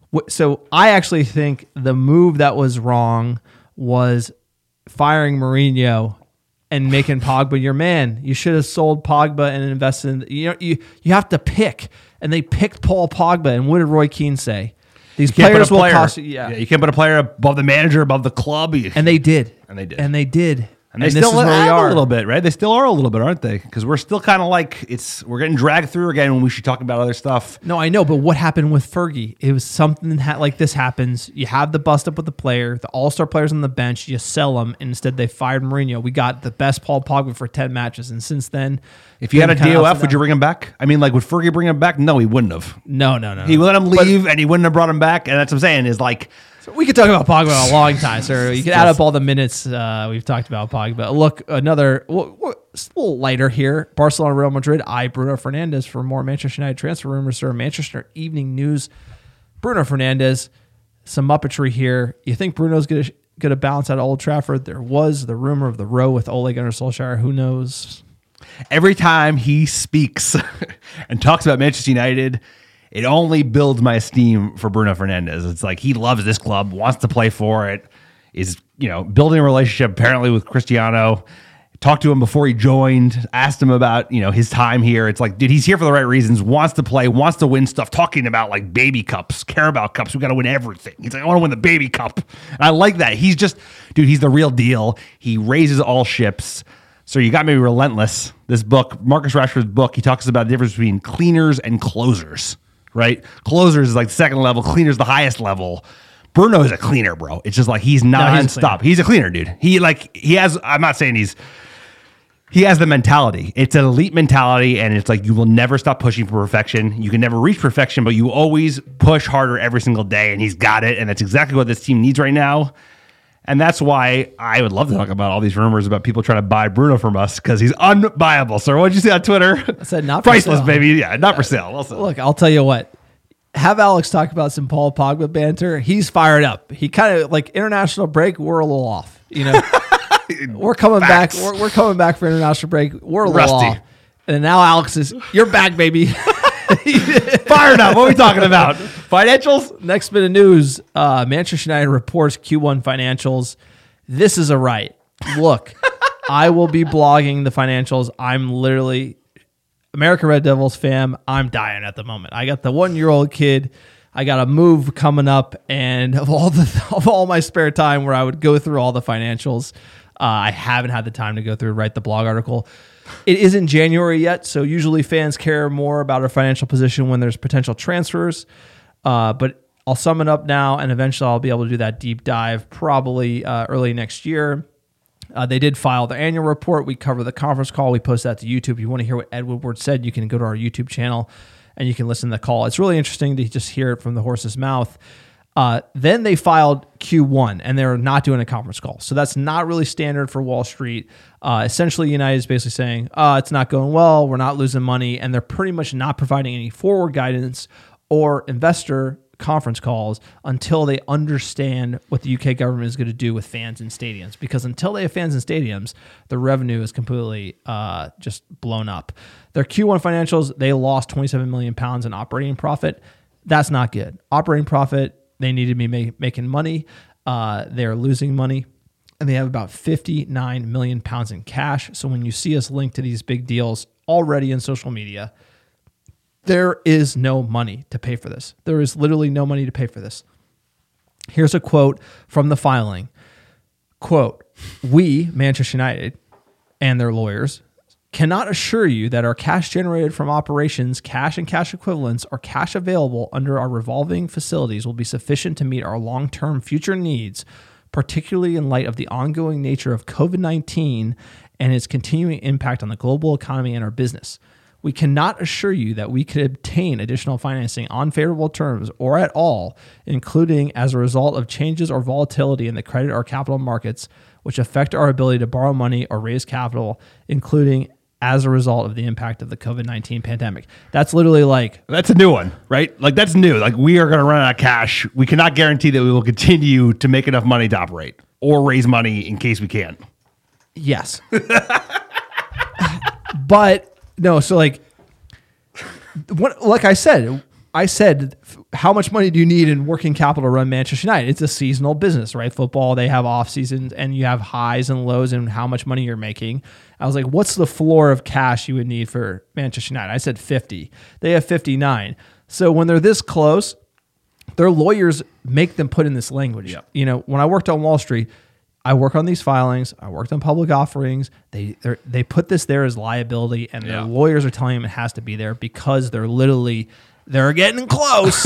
Wh- So I actually think the move that was wrong was firing Mourinho and making Pogba your man. You should have sold Pogba and invested in, you know, you, you have to pick. And they picked Paul Pogba. And what did Roy Keane say? These Can't put players a will player- cost you. Yeah. yeah, you can't put a player above the manager, above the club. You- And they did. And they did. And they did. And they this still is where we have are. a little bit, right? They still are a little bit, aren't they? Because we're still kind of like it's we're getting dragged through again when we should talk about other stuff. No, I know, but what happened with Fergie? It was something ha- like this happens. You have the bust up with the player, the all-star players on the bench, you sell them, and instead they fired Mourinho. We got the best Paul Pogba for ten matches, and since then... If you had a been kinda D O ups F, and would you downs. bring him back? I mean, like, would Fergie bring him back? No, he wouldn't have. No, no, no. He no. let him leave, and he wouldn't have brought him back. And that's what I'm saying is like, We could talk about Pogba a long time, sir. You can add up all the minutes uh, we've talked about Pogba. Look, another well, well, it's a little lighter here. Barcelona, Real Madrid. I Bruno Fernandes for more Manchester United transfer rumors, sir. Manchester Evening News. Bruno Fernandes. Some muppetry here. You think Bruno's going to going to bounce out of Old Trafford? There was the rumor of the row with Ole Gunnar Solskjaer. Who knows? every time he speaks and talks about Manchester United, it only builds my esteem for Bruno Fernandes. It's like he loves this club, wants to play for it, is, you know, building a relationship apparently with Cristiano. Talked to him before he joined, asked him about, you know, his time here. It's like, dude, he's here for the right reasons, wants to play, wants to win stuff, talking about like baby cups, Carabao cups. We got to win everything. He's like, I want to win the baby cup. And I like that. He's just, dude, he's the real deal. He raises all ships. So you got me relentless. This book, Marcus Rashford's book, he talks about the difference between cleaners and closers, right? Closers is like the second level, cleaners the highest level. Bruno is a cleaner, bro. It's just like he's nonstop. He's a cleaner, dude. He like, he has, I'm not saying he's, he has the mentality. It's an elite mentality, and it's like you will never stop pushing for perfection. You can never reach perfection, but you always push harder every single day, and he's got it, and that's exactly what this team needs right now. And that's why I would love to talk about all these rumors about people trying to buy Bruno from us, because he's unbuyable. So what'd you see on Twitter? I said not for priceless, sale. baby. Yeah, not for sale. Also. Look, I'll tell you what. Have Alex talk about some Paul Pogba banter. He's fired up. He kind of like international break. We're a little off, you know. We're coming Facts. back. We're, we're coming back for international break. We're a little Rusty. off. And now Alex is, you're back, baby. Fired up. What are we talking about? Financials? Next bit of news. Uh, Manchester United reports Q one financials. This is a right. Look, I will be blogging the financials. I'm literally American Red Devils fan. I'm dying at the moment. I got the one-year-old kid. I got a move coming up, and of all the of all my spare time where I would go through all the financials, uh, I haven't had the time to go through and write the blog article. It isn't January yet, so usually fans care more about our financial position when there's potential transfers. Uh, but I'll sum it up now, and eventually I'll be able to do that deep dive probably uh, early next year. Uh, they did file their annual report. We cover the conference call. We post that to YouTube. If you want to hear what Ed Woodward said, you can go to our YouTube channel and you can listen to the call. It's really interesting to just hear it from the horse's mouth. Uh, then they filed Q one, and they're not doing a conference call. So that's not really standard for Wall Street. Uh, essentially, United is basically saying, uh, it's not going well, we're not losing money, and they're pretty much not providing any forward guidance or investor conference calls until they understand what the U K government is going to do with fans in stadiums. Because until they have fans in stadiums, the revenue is completely uh, just blown up. Their Q one financials, they lost twenty-seven million pounds in operating profit. That's not good. Operating profit, they need to be ma- making money. Uh, they're losing money. And they have about fifty-nine million pounds in cash. So when you see us link to these big deals already in social media, there is no money to pay for this. There is literally no money to pay for this. Here's a quote from the filing. Quote, we, Manchester United, and their lawyers, cannot assure you that our cash generated from operations, cash and cash equivalents, or cash available under our revolving facilities will be sufficient to meet our long-term future needs, particularly in light of the ongoing nature of COVID nineteen and its continuing impact on the global economy and our business. We cannot assure you that we could obtain additional financing on favorable terms or at all, including as a result of changes or volatility in the credit or capital markets, which affect our ability to borrow money or raise capital, including as a result of the impact of the COVID nineteen pandemic. That's literally like... That's a new one, right? Like, that's new. Like, we are going to run out of cash. We cannot guarantee that we will continue to make enough money to operate or raise money in case we can. Yes. But... No, so like, what, like I said, I said, how much money do you need in working capital to run Manchester United? It's a seasonal business, right? Football, they have off seasons and you have highs and lows and how much money you're making. I was like, what's the floor of cash you would need for Manchester United? I said fifty. They have fifty-nine. So when they're this close, their lawyers make them put in this language. Yep. You know, when I worked on Wall Street, I work on these filings. I worked on public offerings. They they put this there as liability, and Yeah. their lawyers are telling them it has to be there because they're literally they're getting close.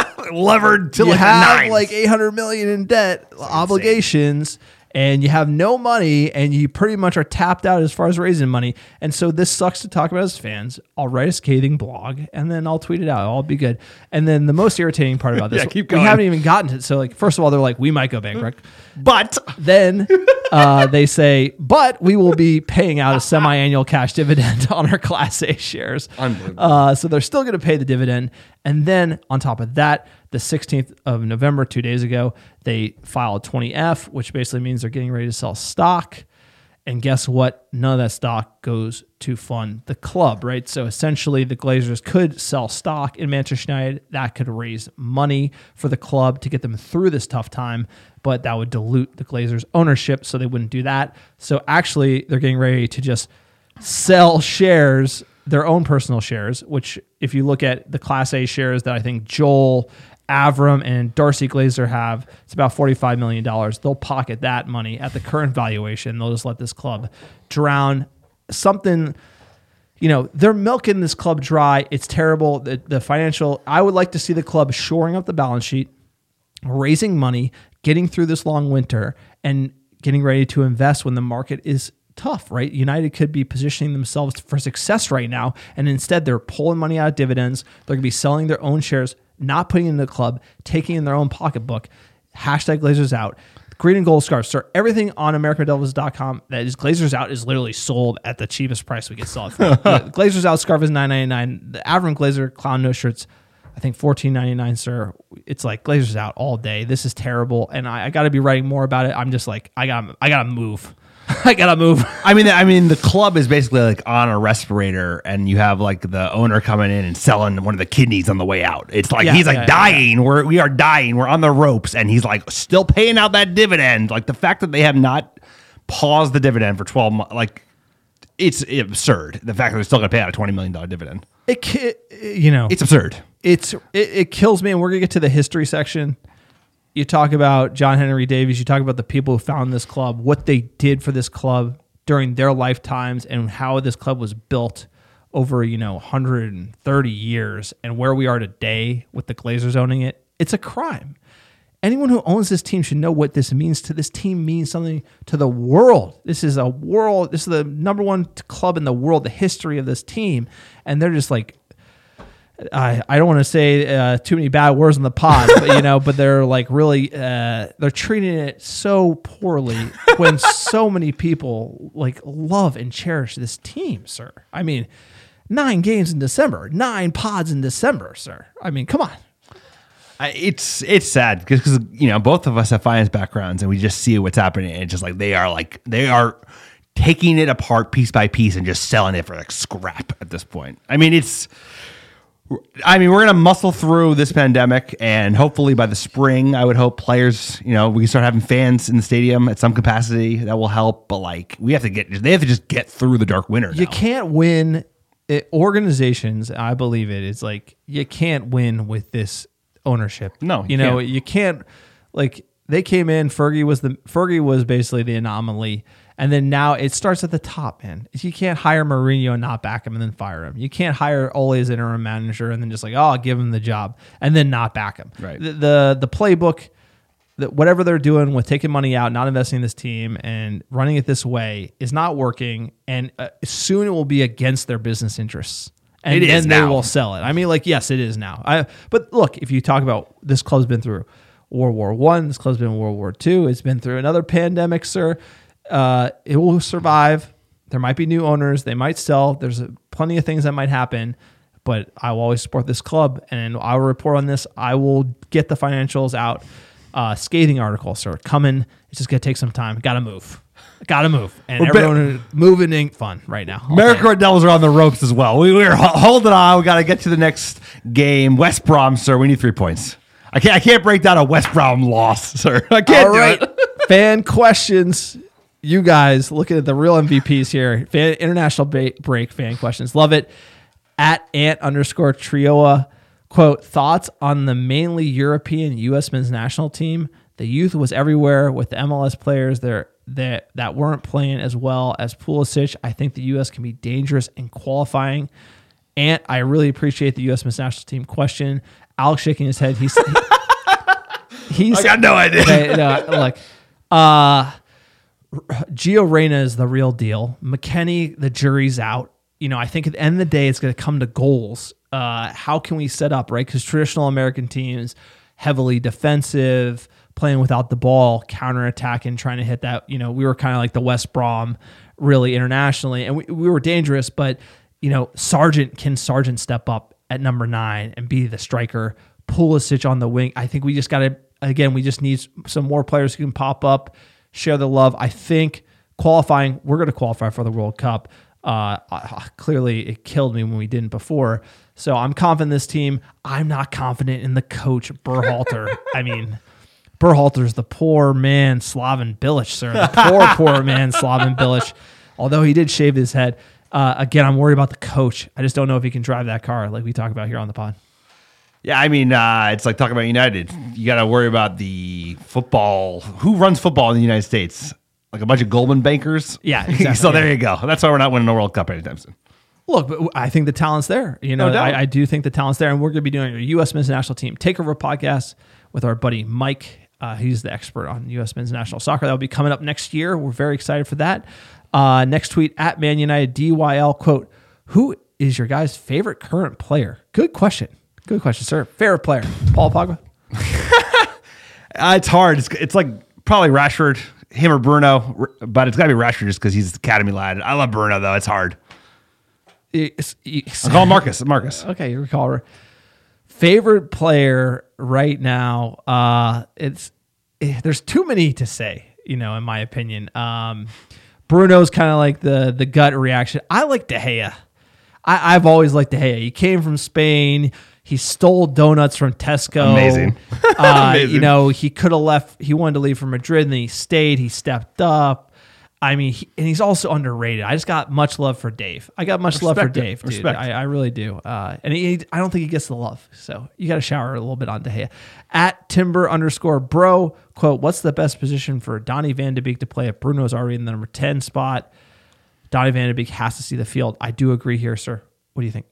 Levered to You like a have nine. like eight hundred million in debt obligations, and you have no money, and you pretty much are tapped out as far as raising money. And so this sucks to talk about as fans. I'll write a scathing blog, and then I'll tweet it out. I'll be good. And then the most irritating part about this, Yeah, keep we going. haven't even gotten to it. So like, first of all, they're like, we might go bankrupt. but Then uh, they say, but we will be paying out a semi-annual cash dividend on our Class A shares. Unbelievable. Uh, so they're still going to pay the dividend. And then on top of that, the sixteenth of November, two days ago, they filed twenty F, which basically means they're getting ready to sell stock. And guess what? None of that stock goes to fund the club, right? So essentially, the Glazers could sell stock in Manchester United. That could raise money for the club to get them through this tough time, but that would dilute the Glazers' ownership, so they wouldn't do that. So actually, they're getting ready to just sell shares, their own personal shares, which if you look at the Class A shares that I think Joel, Avram, and Darcy Glazer have, it's about forty-five million dollars. They'll pocket that money at the current valuation. They'll just let this club drown. Something, you know, they're milking this club dry. It's terrible. The, the financial, I would like to see the club shoring up the balance sheet, raising money, getting through this long winter, and getting ready to invest when the market is tough, right? United could be positioning themselves for success right now, and instead they're pulling money out of dividends. They're going to be selling their own shares, not putting it in the club, taking in their own pocketbook. Hashtag Glazers out. Green and gold scarves. Sir, everything on American Devils dot com that is Glazers out is literally sold at the cheapest price we can sell it for. The Glazers out scarf is nine ninety-nine. The Avram Glazer clown nose shirts, I think fourteen ninety-nine, sir. It's like Glazers out all day. This is terrible, and I, I got to be writing more about it. I'm just like, I got, I got to move. I gotta move. I mean, I mean, the club is basically like on a respirator, and you have like the owner coming in and selling one of the kidneys on the way out. It's like Yeah, he's like yeah, yeah, dying. We're we are dying. We're on the ropes, and he's like still paying out that dividend. Like the fact that they have not paused the dividend for twelve months, like it's absurd. The fact that they're still going to pay out a twenty million dollar dividend, It, ki- you know, it's absurd. it's it, it kills me, and we're gonna get to the history section. You talk about John Henry Davies, you talk about the people who found this club, what they did for this club during their lifetimes, and how this club was built over, you know, one hundred thirty years, and where we are today with the Glazers owning it. It's a crime. Anyone who owns this team should know what this means to this team means something to the world. This is a world, this is the number one club in the world, the history of this team, and they're just like, I, I don't want to say uh, too many bad words in the pod, but, you know, but they're like really, uh, they're treating it so poorly when so many people like love and cherish this team, sir. I mean, nine games in December, nine pods in December, sir. I mean, come on. I, it's it's sad because you know both of us have finance backgrounds, and we just see what's happening, and it's just like they are like they are taking it apart piece by piece and just selling it for like scrap at this point. I mean, it's. I mean, we're going to muscle through this pandemic, and hopefully by the spring, I would hope players, you know, we can start having fans in the stadium at some capacity. That will help. But like, we have to get, they have to just get through the dark winter. You now. can't win. It, organizations, I believe it, is like, you can't win with this ownership. No, you you know, can't. you can't, like, they came in, Fergie was the, Fergie was basically the anomaly. And then now it starts at the top, man. You can't hire Mourinho and not back him and then fire him. You can't hire Ole as interim manager and then just like, oh, I'll give him the job and then not back him. Right. The the, the playbook, the, whatever they're doing with taking money out, not investing in this team and running it this way is not working. And uh, soon it will be against their business interests. And It then is they now. will sell it. I mean, like, yes, it is now. I, but look, if you talk about this club's been through World War One, this club's been in World War Two, it's been through another pandemic, sir. Uh, it will survive. There might be new owners. They might sell. There's a, plenty of things that might happen, but I will always support this club, and I will report on this. I will get the financials out. Uh, scathing article, so coming. It's just gonna take some time. Gotta move. Gotta move. And We're everyone ba- moving ain't fun right now. America Red Devils are on the ropes as well. We, we're ho- holding on. We got to get to the next game. West Brom, sir. We need three points. I can't. I can't break down a West Brom loss, sir. I can't All do right. it. Fan questions. You guys looking at the real M V Ps here. Fan, international ba- break fan questions. Love it. At ant underscore trioa. Quote, thoughts on the mainly European U S men's national team. The youth was everywhere with the M L S players there that, that weren't playing as well as Pulisic. I think the U S can be dangerous in qualifying. Ant, I really appreciate the U S men's national team question. Alex shaking his head. He's, he, he's I got no idea. Okay, no, look, uh, Gio Reyna is the real deal. McKennie, the jury's out. You know, I think at the end of the day, it's going to come to goals. Uh, how can we set up, right? Because traditional American teams, heavily defensive, playing without the ball, counterattacking, trying to hit that. You know, we were kind of like the West Brom, really internationally, and we, we were dangerous. But you know, Sargent can Sargent step up at number nine and be the striker. Pulisic on the wing. I think we just got to again. We just need some more players who can pop up, share the love. I think qualifying, we're going to qualify for the World Cup. Uh, uh, clearly, it killed me when we didn't before. So I'm confident in this team. I'm not confident in the coach, Berhalter. I mean, Berhalter's the poor man, Slaven Bilic, sir. The poor, poor man, Slaven Bilic. Although he did shave his head. Uh, again, I'm worried about the coach. I just don't know if he can drive that car like we talk about here on the pod. Yeah, I mean, uh, it's like talking about United. You got to worry about the football. Who runs football in the United States? Like a bunch of Goldman bankers? Yeah, exactly. So there Yeah. you go. That's why we're not winning the World Cup anytime soon. Look, but I think the talent's there. You know, No doubt. I, I do think the talent's there, and we're going to be doing a U S men's national team takeover podcast with our buddy Mike. Uh, he's the expert on U S men's national soccer. That will be coming up next year. We're very excited for that. Uh, next tweet at Man United D Y L, quote, who is your guys' favorite current player? Good question. Good question, sir. Favorite player, Paul Pogba? Uh, it's hard. It's, it's like probably Rashford, him or Bruno, but it's got to be Rashford just because he's the academy lad. I love Bruno, though. It's hard. It's, it's, I'll call him Marcus. Marcus. Okay, you recall her. Favorite player right now. Uh, it's eh, there's too many to say, you know, in my opinion. Um, Bruno's kind of like the the gut reaction. I like De Gea. I, I've always liked De Gea. He came from Spain. He stole donuts from Tesco. Amazing. uh, Amazing. You know, he could have left. He wanted to leave for Madrid, and then he stayed. He stepped up. I mean, he, and he's also underrated. I just got much love for Dave. I got much love for Respect it. Dave, dude. Respect. I, I really do. Uh, and he, he- I don't think he gets the love. So you got to shower a little bit on De Gea. At Timber underscore bro, quote, what's the best position for Donny Van de Beek to play if Bruno's already in the number ten spot? Donny Van de Beek has to see the field. I do agree here, sir. What do you think?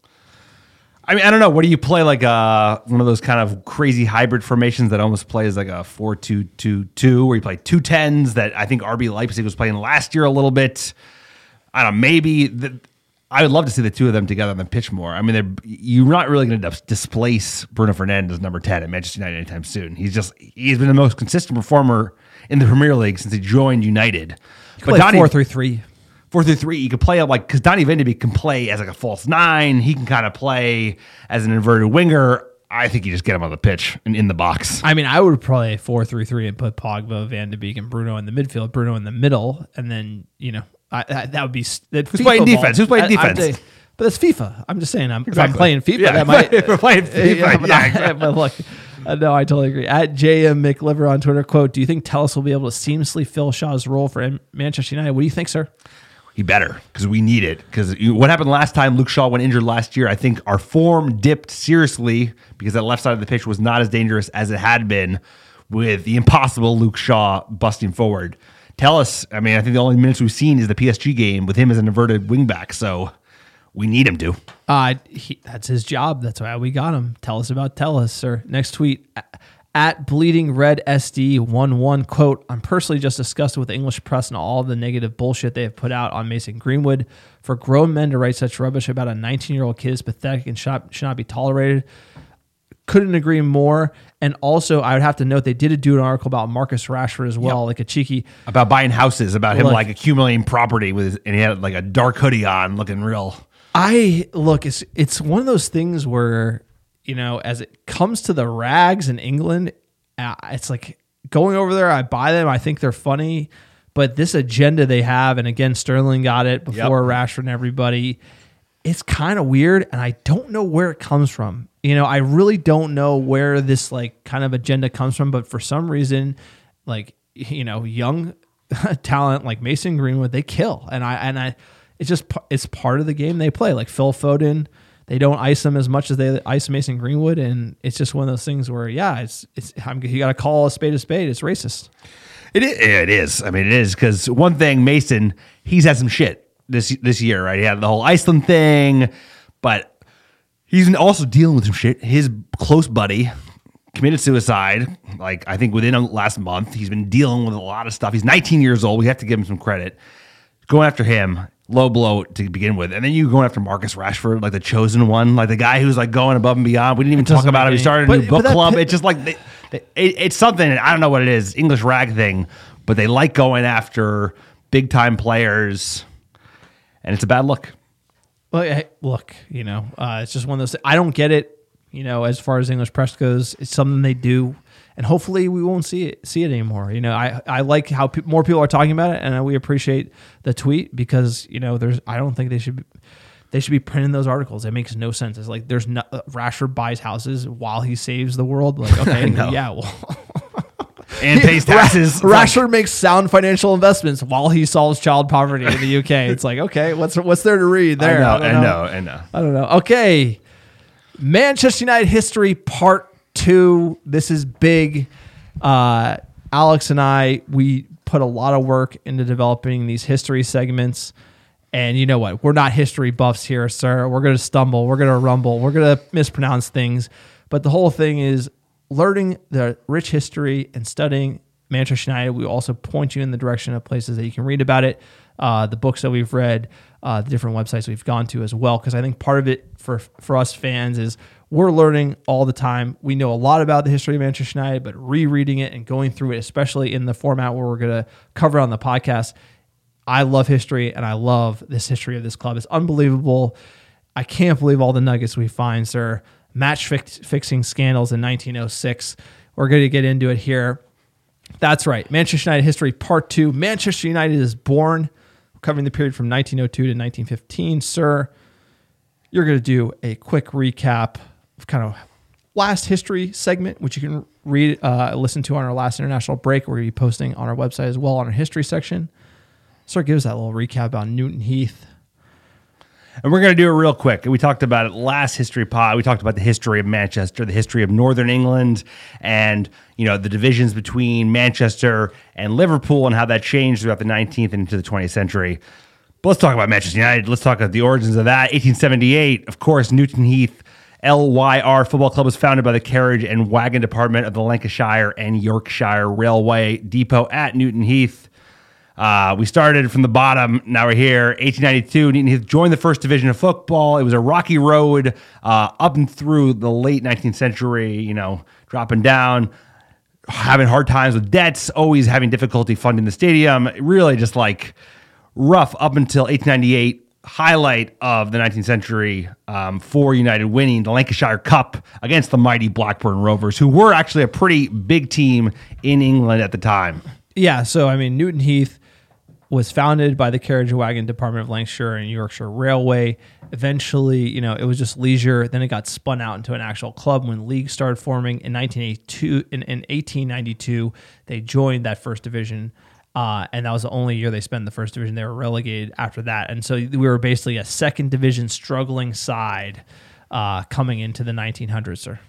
I mean, I don't know. What do you play like uh, one of those kind of crazy hybrid formations that almost plays like a four two two two, where you play two tens that I think R B Leipzig was playing last year a little bit. I don't know. Maybe the, I would love to see the two of them together on the pitch more. I mean, they're- you're not really going to displace Bruno Fernandes number ten at Manchester United anytime soon. He's just he's been the most consistent performer in the Premier League since he joined United. But Donny- four three three. Four through three, you could play up like because Donny Van de Beek can play as like a false nine. He can kind of play as an inverted winger. I think you just get him on the pitch and in the box. I mean, I would play four three three and put Pogba, Van de Beek, and Bruno in the midfield, Bruno in the middle, and then, you know, I, I, that would be... Who's playing defense? Who's playing defense? But it's FIFA. I'm just saying, I'm, if I'm Exactly. playing FIFA, Yeah, that might... if we're playing FIFA, but, yeah, I- exactly. but look, uh, no, I totally agree. At J M McLiver on Twitter, quote, do you think Telles will be able to seamlessly fill Shaw's role for M- Manchester United? What do you think, sir? He better because we need it. Because what happened last time Luke Shaw went injured last year, I think our form dipped seriously because that left side of the pitch was not as dangerous as it had been with the impossible Luke Shaw busting forward. Tell us, I mean, I think the only minutes we've seen is the P S G game with him as an inverted wingback. So we need him to. Uh, he, that's his job. That's why we got him. Tell us about Tellus, sir. Next tweet at Bleeding Red S D eleven, quote, I'm personally just disgusted with the English press and all the negative bullshit they have put out on Mason Greenwood. For grown men to write such rubbish about a nineteen-year-old kid is pathetic and should not, should not be tolerated. Couldn't agree more. And also, I would have to note they did do an article about Marcus Rashford as well, Yep. like a cheeky. About buying houses, about him Look. like accumulating property with his, and he had like a dark hoodie on looking real. I look, it's it's one of those things where, you know, as it comes to the rags in England, uh, it's like going over there, I buy them. I think they're funny. But this agenda they have, and again, Sterling got it before yep. Rashford and everybody, it's kind of weird, and I don't know where it comes from. You know, I really don't know where this like kind of agenda comes from, but for some reason, like, you know, young talent like Mason Greenwood, they kill. And I and I it's just it's part of the game they play. Like Phil Foden, they don't ice him as much as they ice Mason Greenwood, and it's just one of those things where yeah, it's it's I'm, you got to call a spade a spade. It's racist. It is. It is. I mean, it is because one thing, Mason, he's had some shit this this year, right? He had the whole Iceland thing, but he's also dealing with some shit. His close buddy committed suicide, like I think within a last month. He's been dealing with a lot of stuff. He's nineteen years old. We have to give him some credit. Going after him, low blow to begin with, and then you going after Marcus Rashford, like the chosen one, like the guy who's like going above and beyond. We didn't even talk about him. He started a new book club. It's just like they, they, it, it's something. I don't know what it is, English rag thing, but they like going after big time players, and it's a bad look. Well, hey, look, you know, uh, it's just one of those. I don't get it. You know, as far as English press goes, it's something they do, and hopefully we won't see it see it anymore. You know, I, I like how pe- more people are talking about it, and we appreciate the tweet because you know there's. I don't think they should be, they should be printing those articles. It makes no sense. It's like there's no uh, Rashford buys houses while he saves the world. Like okay, yeah, well. And pays taxes. Rashford like, makes sound financial investments while he solves child poverty in the U K. It's like okay, what's what's there to read there? I know, I, I know, know, I know. I don't know. Okay. Manchester United history part two. This is big. Uh, Alex and I, we put a lot of work into developing these history segments. And you know what? We're not history buffs here, sir. We're going to stumble. We're going to rumble. We're going to mispronounce things. But the whole thing is learning the rich history and studying Manchester United. We also point you in the direction of places that you can read about it, uh, the books that we've read, uh, the different websites we've gone to as well. Because I think part of it for for us fans is we're learning all the time. We know a lot about the history of Manchester United, but rereading it and going through it, especially in the format where we're going to cover it on the podcast, I love history and I love this history of this club. It's unbelievable. I can't believe all the nuggets we find, sir. Match fix- fixing scandals in nineteen oh six. We're going to get into it here. That's right. Manchester United history part two. Manchester United is born. We're covering the period from nineteen oh two to nineteen fifteen. Sir, you're going to do a quick recap of kind of last history segment, which you can read, uh, listen to on our last international break. We're going to be posting on our website as well on our history section. Sir, give us that little recap on Newton Heath. And we're going to do it real quick. We talked about it last history pod. We talked about the history of Manchester, the history of Northern England, and you know the divisions between Manchester and Liverpool and how that changed throughout the nineteenth and into the twentieth century. But let's talk about Manchester United. Let's talk about the origins of that. eighteen seventy-eight, of course, Newton Heath L Y R Football Club was founded by the Carriage and Wagon Department of the Lancashire and Yorkshire Railway Depot at Newton Heath. Uh, we started from the bottom. Now we're here. eighteen ninety-two, Newton Heath joined the first division of football. It was a rocky road uh, up and through the late nineteenth century, you know, dropping down, having hard times with debts, always having difficulty funding the stadium. Really just like rough up until eighteen ninety-eight. Highlight of the nineteenth century um, for United winning the Lancashire Cup against the mighty Blackburn Rovers, who were actually a pretty big team in England at the time. Yeah, so I mean, Newton Heath was founded by the Carriage and Wagon Department of Lancashire and Yorkshire Railway. Eventually, you know, it was just leisure. Then it got spun out into an actual club when leagues started forming in nineteen eighty-two. In, in eighteen ninety-two, they joined that first division, uh, and that was the only year they spent in the first division. They were relegated after that, and so we were basically a second division struggling side uh, coming into the nineteen hundreds, sir.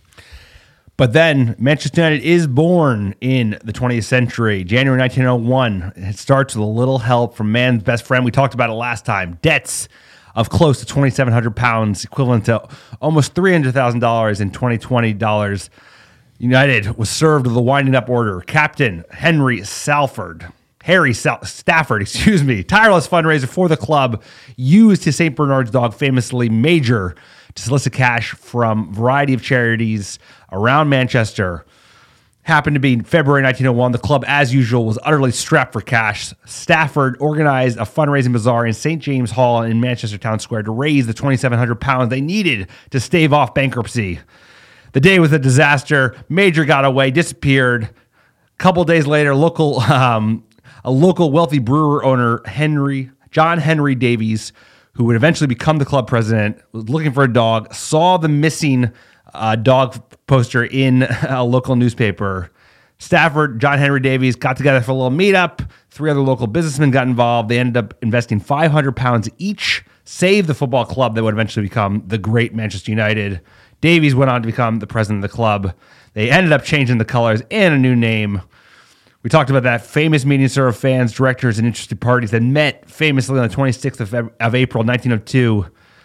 But then Manchester United is born in the twentieth century, January nineteen oh one. It starts with a little help from man's best friend. We talked about it last time. Debts of close to twenty-seven hundred pounds, equivalent to almost three hundred thousand dollars in twenty twenty dollars. United was served with a winding up order. Captain Henry Salford, Harry Sal- Stafford, excuse me, tireless fundraiser for the club, used his Saint Bernard's dog, famously Major, to solicit cash from a variety of charities around Manchester. Happened to be February nineteen oh one. The club, as usual, was utterly strapped for cash. Stafford organized a fundraising bazaar in Saint James Hall in Manchester Town Square to raise the twenty-seven hundred pounds they needed to stave off bankruptcy. The day was a disaster. Major got away, disappeared. couple days later, local um, a local wealthy brewer owner, Henry John Henry Davies, who would eventually become the club president, was looking for a dog, saw the missing uh, dog poster in a local newspaper. Stafford, John Henry Davies got together for a little meetup. Three other local businessmen got involved. They ended up investing five hundred pounds each, saved the football club that would eventually become the great Manchester United. Davies went on to become the president of the club. They ended up changing the colors and a new name. We talked about that famous meeting, sir, of fans, directors, and interested parties that met famously on the twenty-sixth of, Feb- of April, nineteen oh two.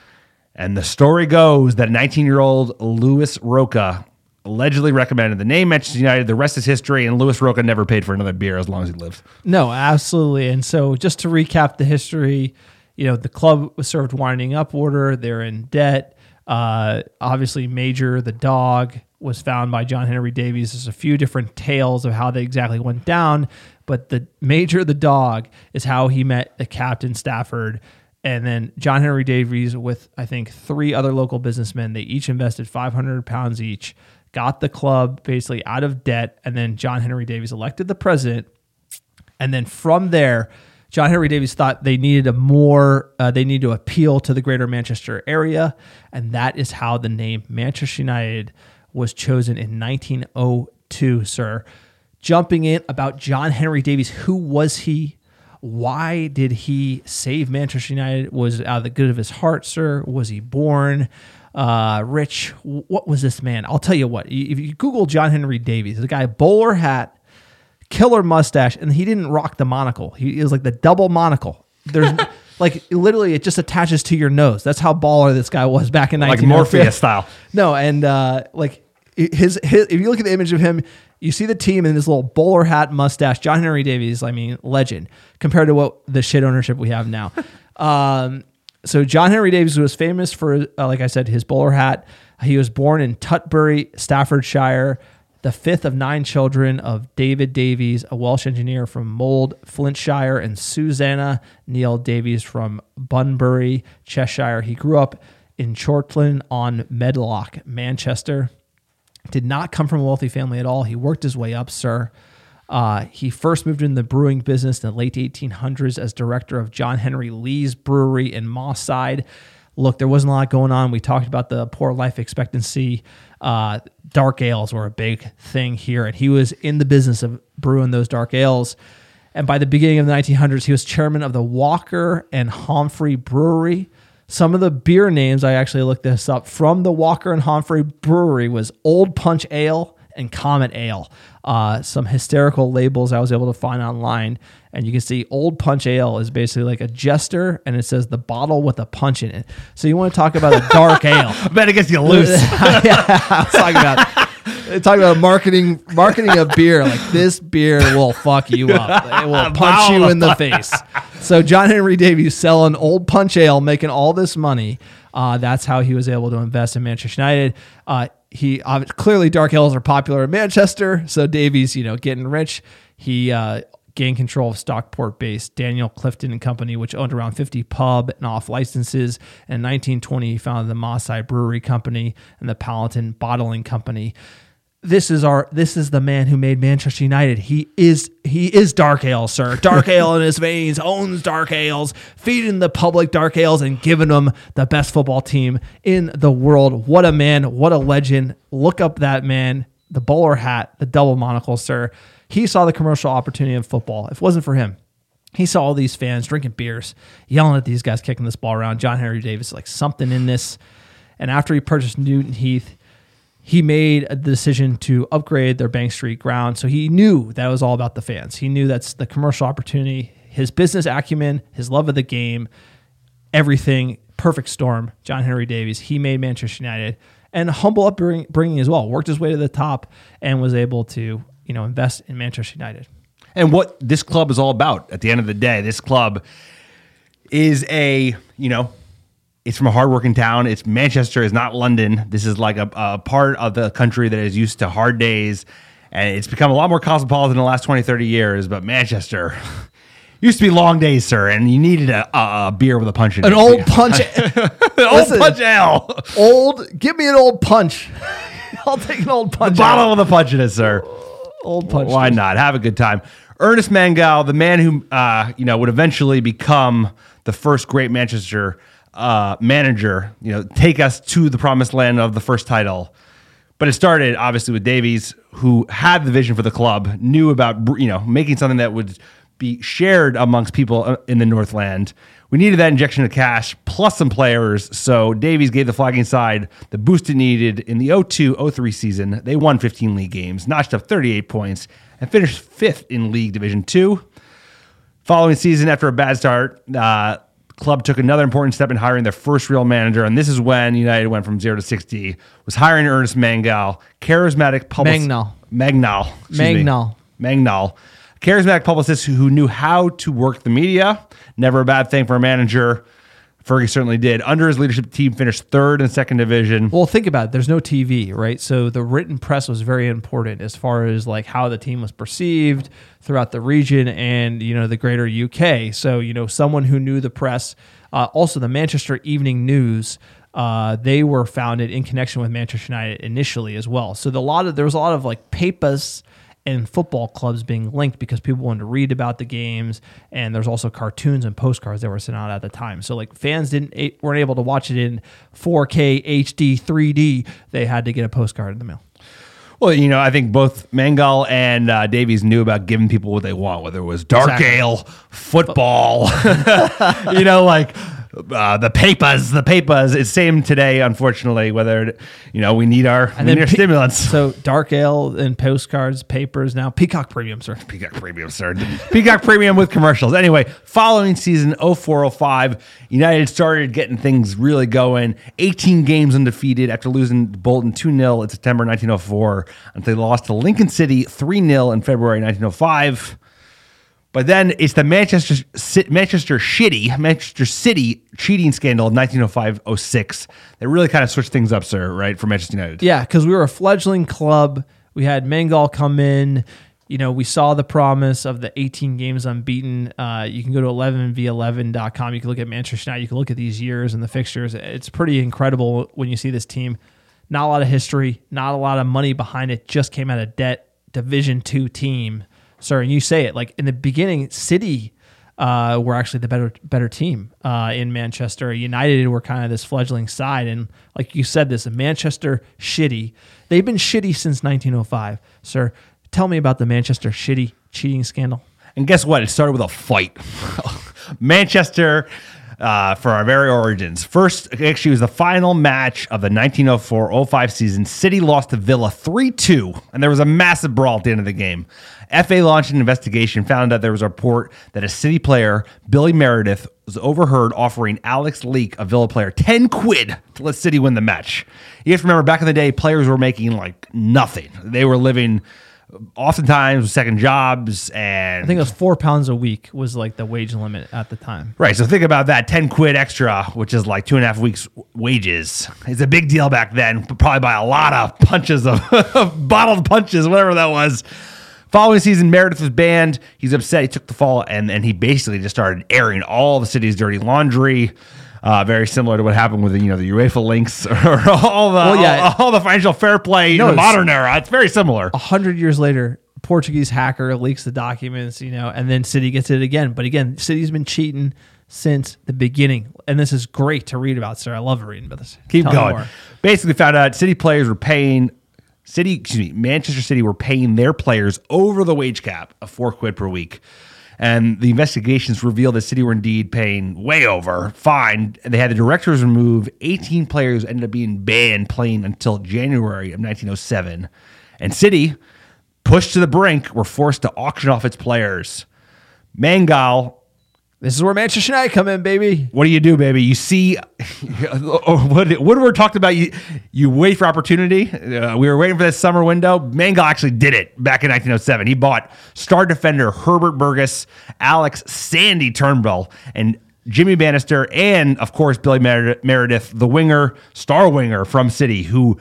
And the story goes that nineteen-year-old Louis Roca allegedly recommended the name Manchester United. The rest is history, and Louis Roca never paid for another beer as long as he lived. No, absolutely. And so just to recap the history, you know, the club was served winding up order. They're in debt. Uh, obviously, Major, the dog, was found by John Henry Davies. There's a few different tales of how they exactly went down, but the Major, the dog, is how he met the captain, Stafford. And then John Henry Davies, with I think three other local businessmen, they each invested five hundred pounds each, got the club basically out of debt, and then John Henry Davies elected the president. And then from there, John Henry Davies thought they needed a more, uh, they need to appeal to the greater Manchester area, and that is how the name Manchester United was chosen in nineteen oh two, sir. Jumping in about John Henry Davies, who was he? Why did he save Manchester United? Was it out of the good of his heart, sir? Was he born uh, rich? What was this man? I'll tell you what. If you Google John Henry Davies, the guy, bowler hat, killer mustache, and he didn't rock the monocle. He, it was like the double monocle. There's like literally it just attaches to your nose. That's how baller this guy was back in nineteen oh two. Like Morpheus style. No, and uh, like his, his if you look at the image of him, you see the team in this little bowler hat, mustache. John Henry Davies, I mean, legend compared to what the shit ownership we have now. um, so John Henry Davies was famous for, uh, like I said, his bowler hat. He was born in Tutbury, Staffordshire, the fifth of nine children of David Davies, a Welsh engineer from Mold, Flintshire, and Susanna Neil Davies from Bunbury, Cheshire. He grew up in Chorlton on Medlock, Manchester. Did not come from a wealthy family at all. He worked his way up, sir. Uh, he first moved into the brewing business in the late eighteen hundreds as director of John Henry Lee's Brewery in Moss Side. Look, there wasn't a lot going on. We talked about the poor life expectancy. Uh, dark ales were a big thing here, and he was in the business of brewing those dark ales. And by the beginning of the nineteen hundreds, he was chairman of the Walker and Humphrey Brewery. Some of the beer names, I actually looked this up, from the Walker and Humphrey Brewery was Old Punch Ale and Comet Ale. Uh, some hysterical labels I was able to find online. And you can see Old Punch Ale is basically like a jester, and it says the bottle with a punch in it. So you want to talk about a dark ale. I bet it gets you loose. Yeah, I was talking about talking about marketing marketing a beer. Like, this beer will fuck you up. It will punch you in the face. So John Henry Davies selling Old Punch Ale, making all this money. Uh, that's how he was able to invest in Manchester United. Uh, he uh, clearly dark ales are popular in Manchester. So Davies, you know, getting rich. He uh, gained control of Stockport-based Daniel Clifton and Company, which owned around fifty pub and off licenses. In nineteen twenty, he founded the Moss Side Brewery Company and the Palatine Bottling Company. This is our. This is the man who made Manchester United. He is. He is dark ale, sir. Dark ale in his veins. Owns dark ales. Feeding the public dark ales and giving them the best football team in the world. What a man! What a legend! Look up that man. The bowler hat, the double monocle, sir. He saw the commercial opportunity of football. If it wasn't for him, he saw all these fans drinking beers, yelling at these guys kicking this ball around. John Henry Davies, like, something in this. And after he purchased Newton Heath, he made a decision to upgrade their Bank Street ground. So he knew that was all about the fans. He knew that's the commercial opportunity, his business acumen, his love of the game, everything, perfect storm. John Henry Davies, he made Manchester United, and humble upbringing as well. Worked his way to the top and was able to, you know, invest in Manchester United. And what this club is all about at the end of the day, this club is a, you know, it's from a hardworking town. It's Manchester is not London. This is like a, a part of the country that is used to hard days. And it's become a lot more cosmopolitan in the last twenty, thirty years. But Manchester used to be long days, sir. And you needed a, a, a beer with a punch in an it. Old punch. An old punch ale. Old, give me an old punch. I'll take an old punch The bottle ale. with a punch in it, sir. Old punch. Why not? Have a good time. Ernest Mangal, the man who uh, you know would eventually become the first great Manchester uh, manager, you know, take us to the promised land of the first title. But it started obviously with Davies, who had the vision for the club, knew about you know making something that would be shared amongst people in the Northland. We needed that injection of cash plus some players, so Davies gave the flagging side the boost it needed. In the oh two oh three season, they won fifteen league games, notched up thirty-eight points, and finished fifth in League Division two. Following season, after a bad start, uh, club took another important step in hiring their first real manager, and this is when United went from zero to sixty, was hiring Ernest Mangal, charismatic publicist. Mangnall. Mangnall. excuse me. Mangnall. Mangnall. Charismatic publicist who knew how to work the media. Never a bad thing for a manager. Fergie certainly did. Under his leadership, the team finished third in the second division. Well, think about it. There's no T V, right? So the written press was very important as far as like how the team was perceived throughout the region and, you know, the greater U K. So, you know, someone who knew the press. Uh, also, the Manchester Evening News, uh, they were founded in connection with Manchester United initially as well. So the lot of there was a lot of like papers and football clubs being linked because people wanted to read about the games, and there's also cartoons and postcards that were sent out at the time. So like fans didn't weren't able to watch it in four K, H D, three D. They had to get a postcard in the mail. Well, you know, I think both Mangal and uh, Davies knew about giving people what they want, whether it was dark Exactly. ale, football, you know, like uh, the papers, the papers. It's same today, unfortunately, whether, you know, we need our, we need our pe- stimulants. So dark ale and postcards, papers, now Peacock Premium, sir. Peacock Premium, sir. Peacock Premium with commercials. Anyway, following season oh four oh five, United started getting things really going. eighteen games undefeated after losing to Bolton two nil in September nineteen oh four until they lost to Lincoln City three nil in February nineteen oh five. But then it's the Manchester Manchester Shitty, Manchester City cheating scandal of nineteen oh five oh six that really kind of switched things up, sir, right, for Manchester United. Yeah, because we were a fledgling club. We had Mangal come in. You know, we saw the promise of the eighteen games unbeaten. Uh, you can go to eleven v eleven dot com. You can look at Manchester United. You can look at these years and the fixtures. It's pretty incredible when you see this team. Not a lot of history, not a lot of money behind it. Just came out of debt. Division two team. Sir, and you say it, like in the beginning, City uh, were actually the better better team uh, in Manchester. United were kind of this fledgling side. And like you said, this Manchester Shitty. They've been shitty since nineteen oh five. Sir, tell me about the Manchester Shitty cheating scandal. And guess what? It started with a fight. Manchester, uh, for our very origins. First, actually, it was the final match of the nineteen oh four oh five season. City lost to Villa three two, and there was a massive brawl at the end of the game. F A launched an investigation, found out there was a report that a City player, Billy Meredith, was overheard offering Alex Leake, a Villa player, ten quid to let City win the match. You have to remember, back in the day, players were making like nothing. They were living oftentimes with second jobs, and I think it was four pounds a week was like the wage limit at the time. right. So think about that, ten quid extra, which is like two and a half weeks wages. It's a big deal back then, probably by a lot of punches of bottled punches, whatever that was. Following season, Meredith was banned. He's upset. He took the fall, and, and he basically just started airing all the city's dirty laundry. Uh, very similar to what happened with the, you know, the UEFA links or all the Well, yeah. all, all the financial fair play No, in the it's- modern era. It's very similar. A hundred years later, Portuguese hacker leaks the documents, you know, and then City gets it again. But again, City's been cheating since the beginning, and this is great to read about, sir. I love reading about this. Keep Tell me going. more. Basically, found out City players were paying City, excuse me, Manchester City were paying their players over the wage cap of four quid per week. And the investigations revealed that City were indeed paying way over, fined, and they had the directors remove. eighteen players ended up being banned playing until January of nineteen oh seven. And City, pushed to the brink, were forced to auction off its players. Mangal, This is where Manchester United come in, baby. what do you do, baby? You see, what Woodward talked about, you you wait for opportunity. Uh, we were waiting for this summer window. Mangal actually did it back in nineteen oh seven. He bought star defender Herbert Burgess, Alex Sandy Turnbull, and Jimmy Bannister, and, of course, Billy Mer- Meredith, the winger, star winger from City, who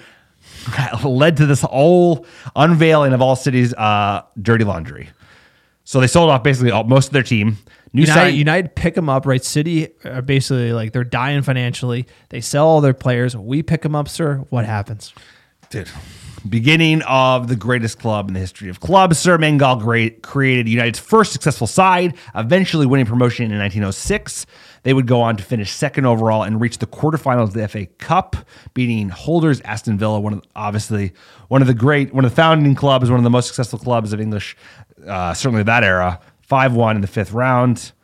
led to this whole unveiling of all City's uh, dirty laundry. So they sold off basically all, most of their team. New United, site, United pick them up, right? City are basically like they're dying financially. They sell all their players. We pick them up, sir. What happens? dude, Beginning of the greatest club in the history of clubs, Sir Mangal great, created United's first successful side, eventually winning promotion in nineteen oh six. They would go on to finish second overall and reach the quarterfinals of the F A Cup, beating holders Aston Villa, one of obviously one of the great, one of the founding clubs, one of the most successful clubs of English, uh, certainly that era, five one in the fifth round.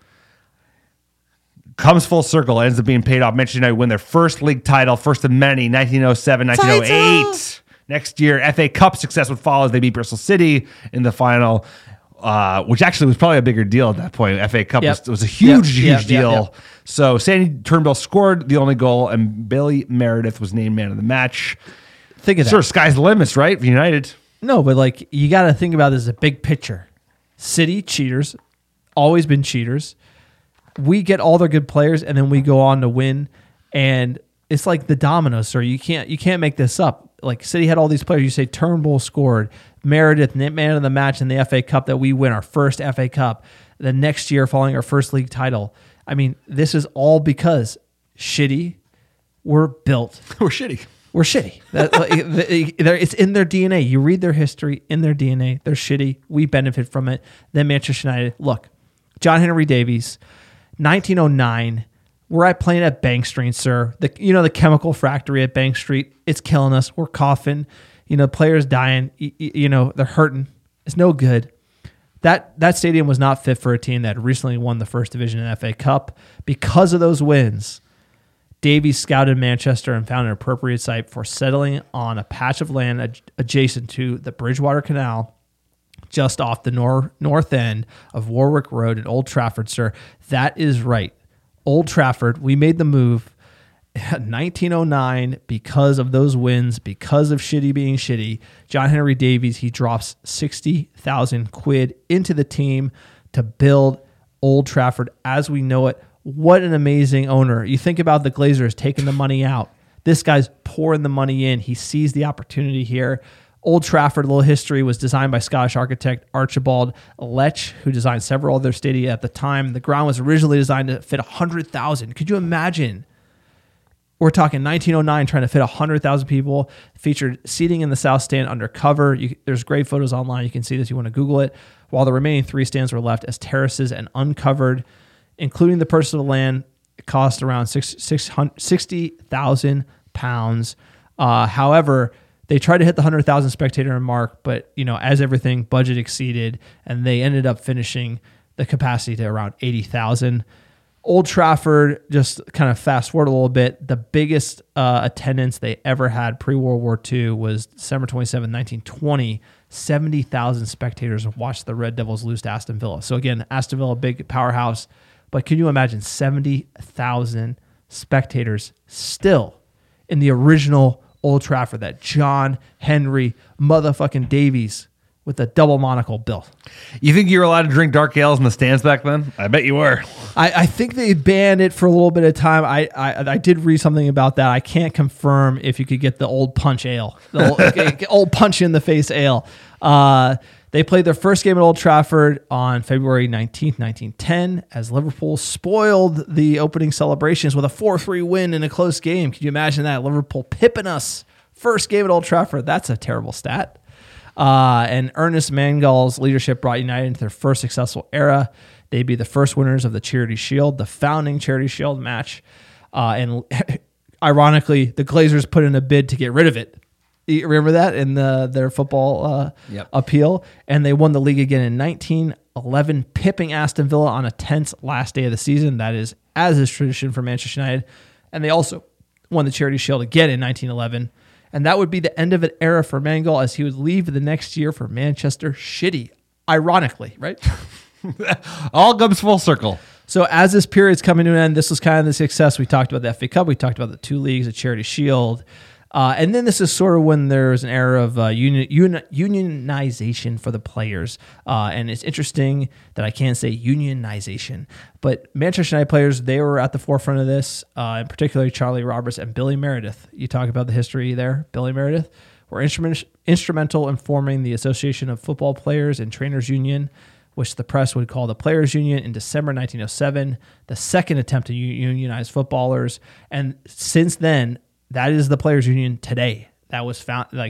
Comes full circle, ends up being paid off. Manchester United win their first league title, first of many, nineteen oh seven, nineteen oh eight. Next year, F A Cup success would follow as they beat Bristol City in the final, uh, which actually was probably a bigger deal at that point. F A Cup Yep. was, was a huge, Yep, huge yep, deal. yep, yep. So Sandy Turnbull scored the only goal, and Billy Meredith was named man of the match. Think of that. Sure, sky's the limits, right, for United? No, but like you got to think about this as a big picture. City cheaters, always been cheaters. We get all their good players, and then we go on to win. And it's like the dominoes, sir. You can't you can't make this up. Like City had all these players. You say Turnbull scored, Meredith man of the match in the F A Cup that we win our first F A Cup. The next year, following our first league title. I mean, this is all because shitty. We're built. We're shitty. We're shitty. That, like, they're- it's in their D N A. You read their history, in their D N A. They're shitty. We benefit from it. Then Manchester United. Look, John Henry Davies, nineteen oh nine. We're at playing at Bank Street, sir. The you know the chemical factory at Bank Street. It's killing us. We're coughing. You know, players dying. You, you know, they're hurting. It's no good. That that stadium was not fit for a team that had recently won the first division in the F A Cup. Because of those wins, Davies scouted Manchester and found an appropriate site for settling on a patch of land ad- adjacent to the Bridgewater Canal, just off the nor- north end of Warwick Road at Old Trafford, sir. That is right. Old Trafford. We made the move in nineteen oh nine because of those wins, because of shitty being shitty. John Henry Davies, he drops sixty thousand quid into the team to build Old Trafford as we know it. What an amazing owner. You think about the Glazers taking the money out. This guy's pouring the money in. He sees the opportunity here. Old Trafford, a little history, was designed by Scottish architect Archibald Lech, who designed several other stadia at the time. The ground was originally designed to fit one hundred thousand. Could you imagine? We're talking nineteen oh nine, trying to fit one hundred thousand people. Featured seating in the south stand under cover. You, there's great photos online. You can see this if you want to Google it. While the remaining three stands were left as terraces and uncovered, including the purchase of the land, it cost around six, six hundred, sixty thousand pounds. Uh, however, they tried to hit the one hundred thousand spectator mark, but you know, as everything, budget exceeded, and they ended up finishing the capacity to around eighty thousand. Old Trafford, just kind of fast forward a little bit, the biggest uh, attendance they ever had pre-World War Two was December twenty-seventh, nineteen twenty. seventy thousand spectators watched the Red Devils lose to Aston Villa. So again, Aston Villa, big powerhouse, but can you imagine seventy thousand spectators still in the original Old Trafford that John Henry motherfucking Davies with a double monocle built? You think you were allowed to drink dark ales in the stands back then? I bet you were. I, I think they banned it for a little bit of time. I, I I did read something about that. I can't confirm if you could get the old punch ale, the old, old punch in the face ale. Uh, they played their first game at Old Trafford on February nineteenth, nineteen ten, as Liverpool spoiled the opening celebrations with a four three win in a close game. Can you imagine that? Liverpool pipping us. First game at Old Trafford. That's a terrible stat. Uh, and Ernest Mangal's leadership brought United into their first successful era. They'd be the first winners of the Charity Shield, the founding Charity Shield match. Uh, and ironically, the Glazers put in a bid to get rid of it. You remember that in the, their football uh, Yep. appeal? And they won the league again in nineteen eleven, pipping Aston Villa on a tense last day of the season. That is, as is tradition for Manchester United. And they also won the Charity Shield again in nineteen eleven. And that would be the end of an era for Mangal, as he would leave the next year for Manchester City. Ironically, right? All comes full circle. So as this period's coming to an end, this was kind of the success. We talked about the F A Cup. We talked about the two leagues, the Charity Shield. Uh, and then this is sort of when there's an era of uh, uni- uni- unionization for the players. Uh, and it's interesting that I can't say unionization. But Manchester United players, they were at the forefront of this, uh, and particularly Charlie Roberts and Billy Meredith. You talk about the history there. Billy Meredith were instrument- instrumental in forming the Association of Football Players and Trainers Union, which the press would call the Players Union, in December nineteen oh seven, the second attempt to unionize footballers. And since then, that is the Players Union today. That was found, like,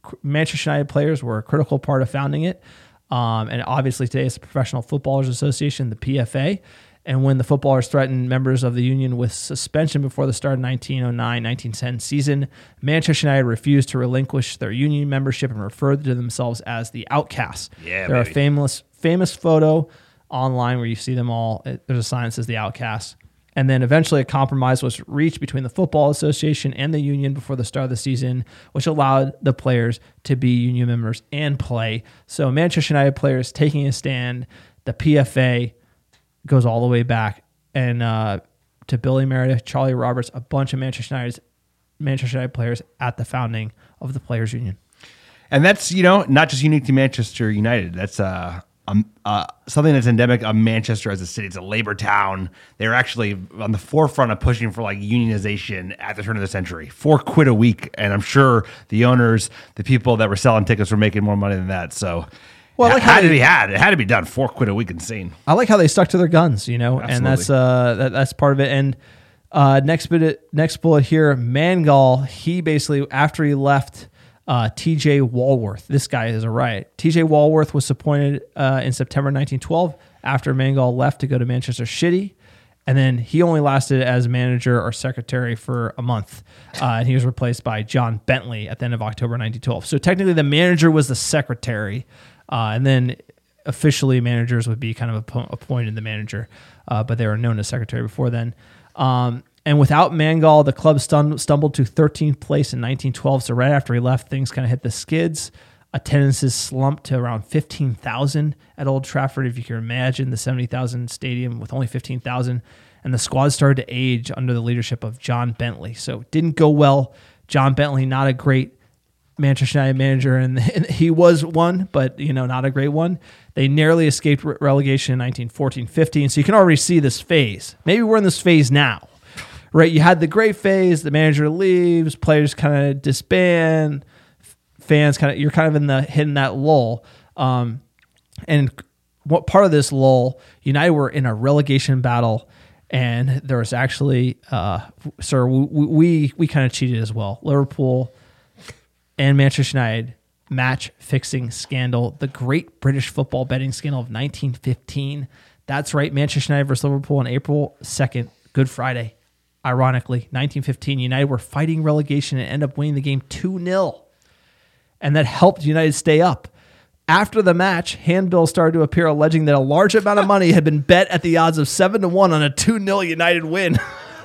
Manchester United players were a critical part of founding it. Um, and obviously today it's the Professional Footballers Association, the P F A. And when the footballers threatened members of the union with suspension before the start of nineteen oh nine nineteen ten season, Manchester United refused to relinquish their union membership and referred to themselves as the Outcasts. Yeah, They're baby. a famous, famous photo online where you see them all. There's a sign that says the Outcasts. And then eventually a compromise was reached between the Football Association and the union before the start of the season, which allowed the players to be union members and play. So Manchester United players taking a stand, the P F A goes all the way back, and uh, to Billy Meredith, Charlie Roberts, a bunch of Manchester United, Manchester United players at the founding of the Players Union. And that's, you know, not just unique to Manchester United. That's uh, um, uh, something that's endemic of Manchester as a city. It's a labor town. They're actually on the forefront of pushing for like unionization at the turn of the century. Four quid a week. And I'm sure the owners, the people that were selling tickets were making more money than that. So Well, I like it how had to they- be had. It had to be done. Four quid a week, insane. I like how they stuck to their guns, you know, and Absolutely. that's uh that, that's part of it. And uh, next bit, next bullet here, Mangal. He basically after he left uh, T J Walworth. This guy is a riot. T J Walworth was appointed uh, in September nineteen twelve after Mangal left to go to Manchester City. And then he only lasted as manager or secretary for a month. Uh, and he was replaced by John Bentley at the end of October nineteen twelve. So technically the manager was the secretary. Uh, and then officially managers would be kind of appo- appointed the manager. Uh, but they were known as secretary before then. Um, and without Mangal, the club stun- stumbled to thirteenth place in nineteen twelve. So right after he left, things kind of hit the skids. Attendances slumped to around fifteen thousand at Old Trafford, if you can imagine the seventy thousand stadium with only fifteen thousand. And the squad started to age under the leadership of John Bentley. So it didn't go well. John Bentley, not a great Manchester United manager, and, and he was one, but you know, not a great one. They narrowly escaped re- relegation in nineteen fourteen fifteen. So you can already see this phase. Maybe we're in this phase now, right? You had the great phase, the manager leaves, players kind of disband, fans kind of, you're kind of in the hitting that lull. Um, and what part of this lull, United were in a relegation battle, and there was actually, uh, sir, we we, we kind of cheated as well. Liverpool and Manchester United match fixing scandal, the great British football betting scandal of nineteen fifteen. That's right, Manchester United versus Liverpool on April second, Good Friday. Ironically, nineteen fifteen, United were fighting relegation and end up winning the game two nil. And that helped United stay up. After the match, handbills started to appear alleging that a large amount of money had been bet at the odds of seven to one on a two nil United win.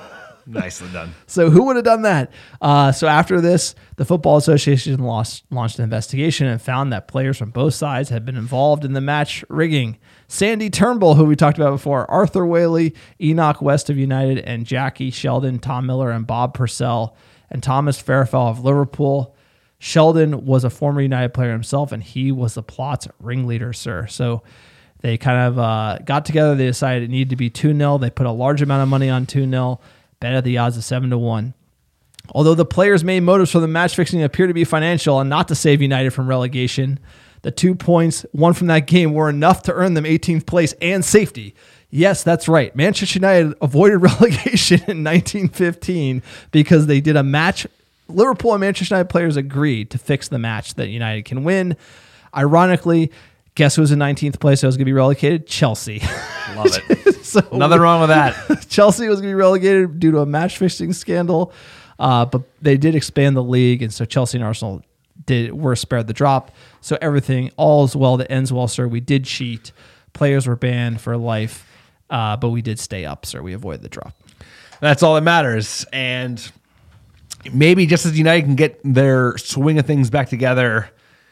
Nicely done. So who would have done that? Uh, so after this, the Football Association lost, launched an investigation and found that players from both sides had been involved in the match rigging. Sandy Turnbull, who we talked about before, Arthur Whaley, Enoch West of United, and Jackie Sheldon, Tom Miller, and Bob Purcell, and Thomas Fairfell of Liverpool. Sheldon was a former United player himself, and he was the plot's ringleader, sir. So they kind of uh, got together. They decided it needed to be two nil. They put a large amount of money on two nil. Bet at the odds of seven to one. Although the players' main motives for the match fixing appear to be financial and not to save United from relegation, the two points won from that game were enough to earn them eighteenth place and safety. Yes, that's right. Manchester United avoided relegation in nineteen fifteen because they did a match. Liverpool and Manchester United players agreed to fix the match that United can win. Ironically, guess who was in nineteenth place that was going to be relegated? Chelsea. Love it. So Nothing wrong with that. Chelsea was going to be relegated due to a match fixing scandal, uh, but they did expand the league, and so Chelsea and Arsenal did were spared the drop. So everything, all is well that ends well, sir. We did cheat. Players were banned for life, uh, but we did stay up, sir. We avoided the drop. That's all that matters. And maybe just as United can get their swing of things back together,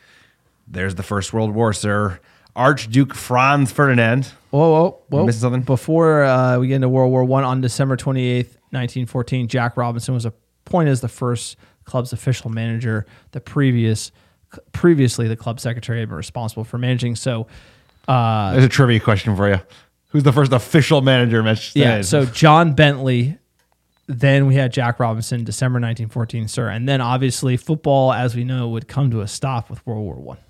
there's the First World War, sir. Archduke Franz Ferdinand. Whoa, whoa, whoa! missing something? Before uh, we get into World War One, on December twenty eighth, nineteen fourteen, Jack Robinson was appointed as the first club's official manager. The previous, previously, the club secretary had been responsible for managing. So, uh, There's a trivia question for you. Who's the first official manager of Manchester yeah. United? So John Bentley. Then we had Jack Robinson, December nineteen fourteen, sir, and then obviously football, as we know, would come to a stop with World War One.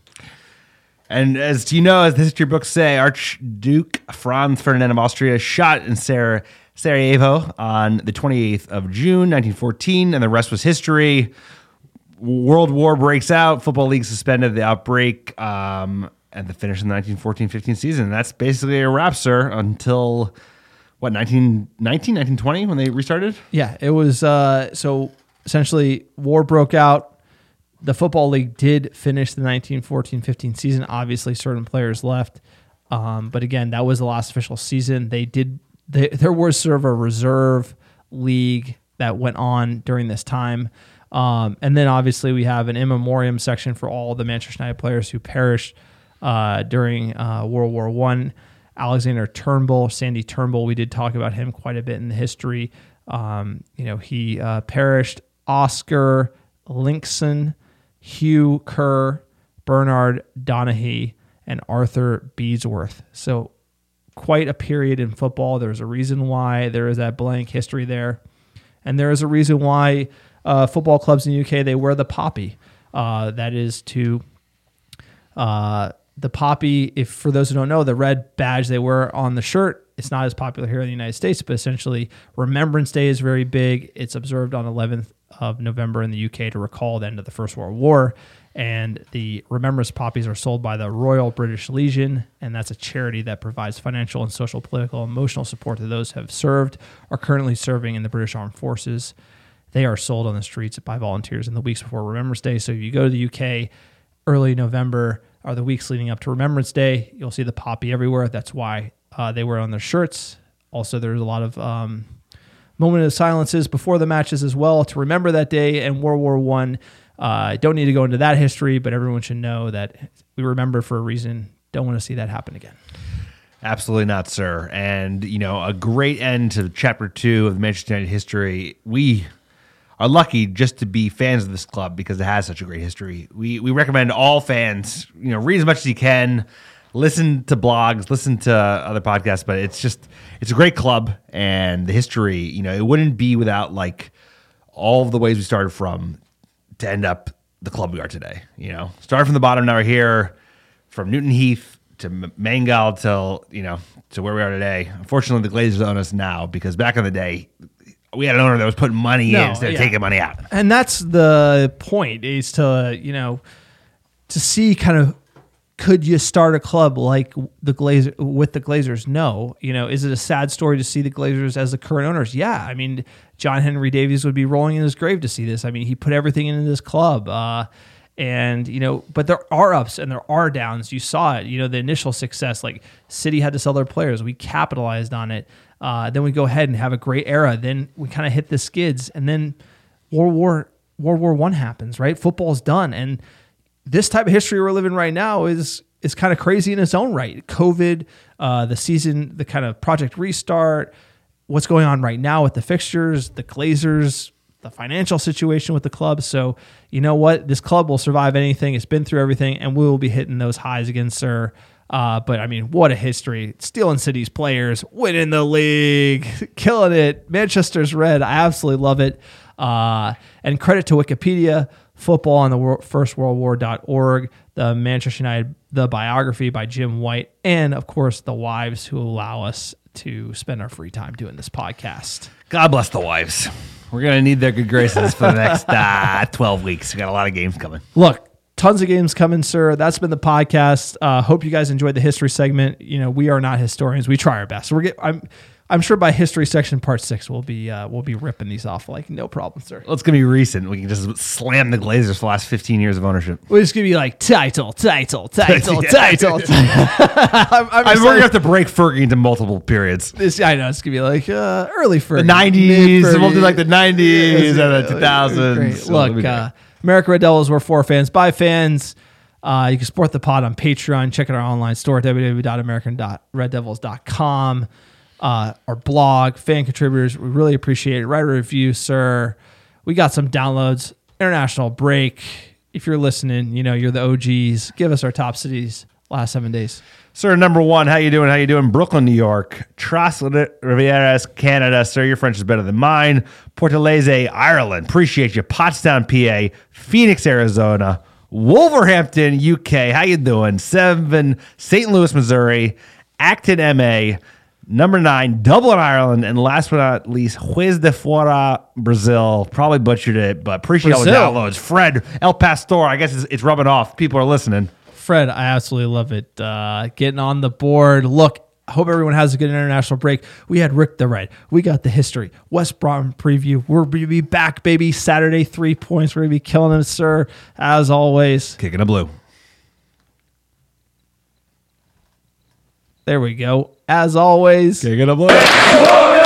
And as you know, as the history books say, Archduke Franz Ferdinand of Austria shot in Sar- Sarajevo on the twenty-eighth of June, nineteen fourteen, and the rest was history. World War breaks out. Football League suspended the outbreak um, at the finish of the nineteen fourteen fifteen season. That's basically a wrap, sir, until, what, nineteen nineteen, nineteen twenty when they restarted? Yeah, it was, uh, so essentially war broke out. The Football League did finish the nineteen fourteen fifteen season. Obviously, certain players left. Um, but again, that was the last official season. They did, they, there was sort of a reserve league that went on during this time. Um, and then obviously we have an in memoriam section for all the Manchester United players who perished uh, during uh, World War One. Alexander Turnbull, Sandy Turnbull, we did talk about him quite a bit in the history. Um, you know, he uh, perished. Oscar Linkson, Hugh Kerr, Bernard Donaghy, and Arthur Beesworth. So quite a period in football. There's a reason why there is that blank history there. And there is a reason why uh, football clubs in the U K, they wear the poppy. Uh, that is to uh, the poppy, if for those who don't know, the red badge they wear on the shirt, it's not as popular here in the United States, but essentially Remembrance Day is very big. It's observed on eleventh of November in the U K to recall the end of the First World War. And the Remembrance poppies are sold by the Royal British Legion, and that's a charity that provides financial and social, political, emotional support to those who have served or currently serving in the British Armed Forces. They are sold on the streets by volunteers in the weeks before Remembrance Day. So if you go to the U K early November or the weeks leading up to Remembrance Day, you'll see the poppy everywhere. That's why uh, they wear it on their shirts. Also, there's a lot of um, moment of silences before the matches as well to remember that day and World War One. I uh, don't need to go into that history, but everyone should know that we remember for a reason. Don't want to see that happen again. Absolutely not, sir. And, you know, a great end to chapter two of the Manchester United history. We are lucky just to be fans of this club because it has such a great history. We we recommend all fans, you know, read as much as you can, listen to blogs, listen to other podcasts, but it's just, it's a great club, and the history, you know, it wouldn't be without, like, all of the ways we started from to end up the club we are today. You know, started from the bottom, now we're here, from Newton Heath to Mangal till, you know, to where we are today. Unfortunately, the Glazers own us now because back in the day, we had an owner that was putting money No, in instead yeah. of taking money out. And that's the point, is to, you know, to see kind of, could you start a club like the Glazer with the Glazers? No. You know, is it a sad story to see the Glazers as the current owners? Yeah. I mean, John Henry Davies would be rolling in his grave to see this. I mean, he put everything into this club. Uh, and, you know, but there are ups and there are downs. You saw it, you know, the initial success, like City had to sell their players. We capitalized on it. Uh, then we go ahead and have a great era. Then we kind of hit the skids, and then World War World War One happens, right? Football's done. And this type of history we're living right now is is kind of crazy in its own right. COVID, uh, the season, the kind of Project Restart, what's going on right now with the fixtures, the Glazers, the financial situation with the club. So you know what? This club will survive anything. It's been through everything, and we will be hitting those highs again, sir. Uh, but, I mean, what a history. Stealing City's players, winning the league, killing it. Manchester's red. I absolutely love it. Uh, and credit to Wikipedia, football on the World, first world war dot org, the Manchester United, the biography by Jim White, and, of course, the wives who allow us to spend our free time doing this podcast. God bless the wives. We're going to need their good graces for the next uh, twelve weeks. We got a lot of games coming. Look, tons of games coming, sir. That's been the podcast. Uh, hope you guys enjoyed the history segment. You know, we are not historians. We try our best. We're get, I'm I'm sure by history section part six we'll be uh, we'll be ripping these off like no problem, sir. Well, it's going to be recent. We can just slam the Glazers for the last fifteen years of ownership. We're just going to be like title, title, title, title. I'm, I'm I mean, we're going to have to break Fergie into multiple periods. This, I know, it's going to be like uh, early Fergie. The nineties. mid-Fergie. We'll do like the nineties Yeah, and the two thousands. Great. So Look, uh, America Red Devils, we're for fans, by fans. Uh, you can support the pod on Patreon. Check out our online store at w w w dot american dot red devils dot com. Uh, our blog, fan contributors, we really appreciate it. Write a review, sir. We got some downloads. International break. If you're listening, you know, you're the O Gs. Give us our top cities last seven days. Sir, number one, how you doing? How you doing? Brooklyn, New York. Tres Rivieras, Canada. Sir, your French is better than mine. Portalese, Ireland. Appreciate you. Pottstown, P A. Phoenix, Arizona. Wolverhampton, U K. How you doing? Seven. Saint Louis, Missouri. Acton, M A. Number nine, Dublin, Ireland. And last but not least, Juiz de Fora, Brazil. Probably butchered it, but appreciate all the Brazil. downloads. Fred, El Pastor. I guess it's, it's rubbing off. People are listening. Fred, I absolutely love it. Uh, getting on the board. Look, I hope everyone has a good international break. We had Rick the Red. We got the history. West Brom preview. We're going to be back, baby. Saturday, three points. We're going to be killing it, sir. As always. Kicking a blue. There we go. As always. Kicking a blue.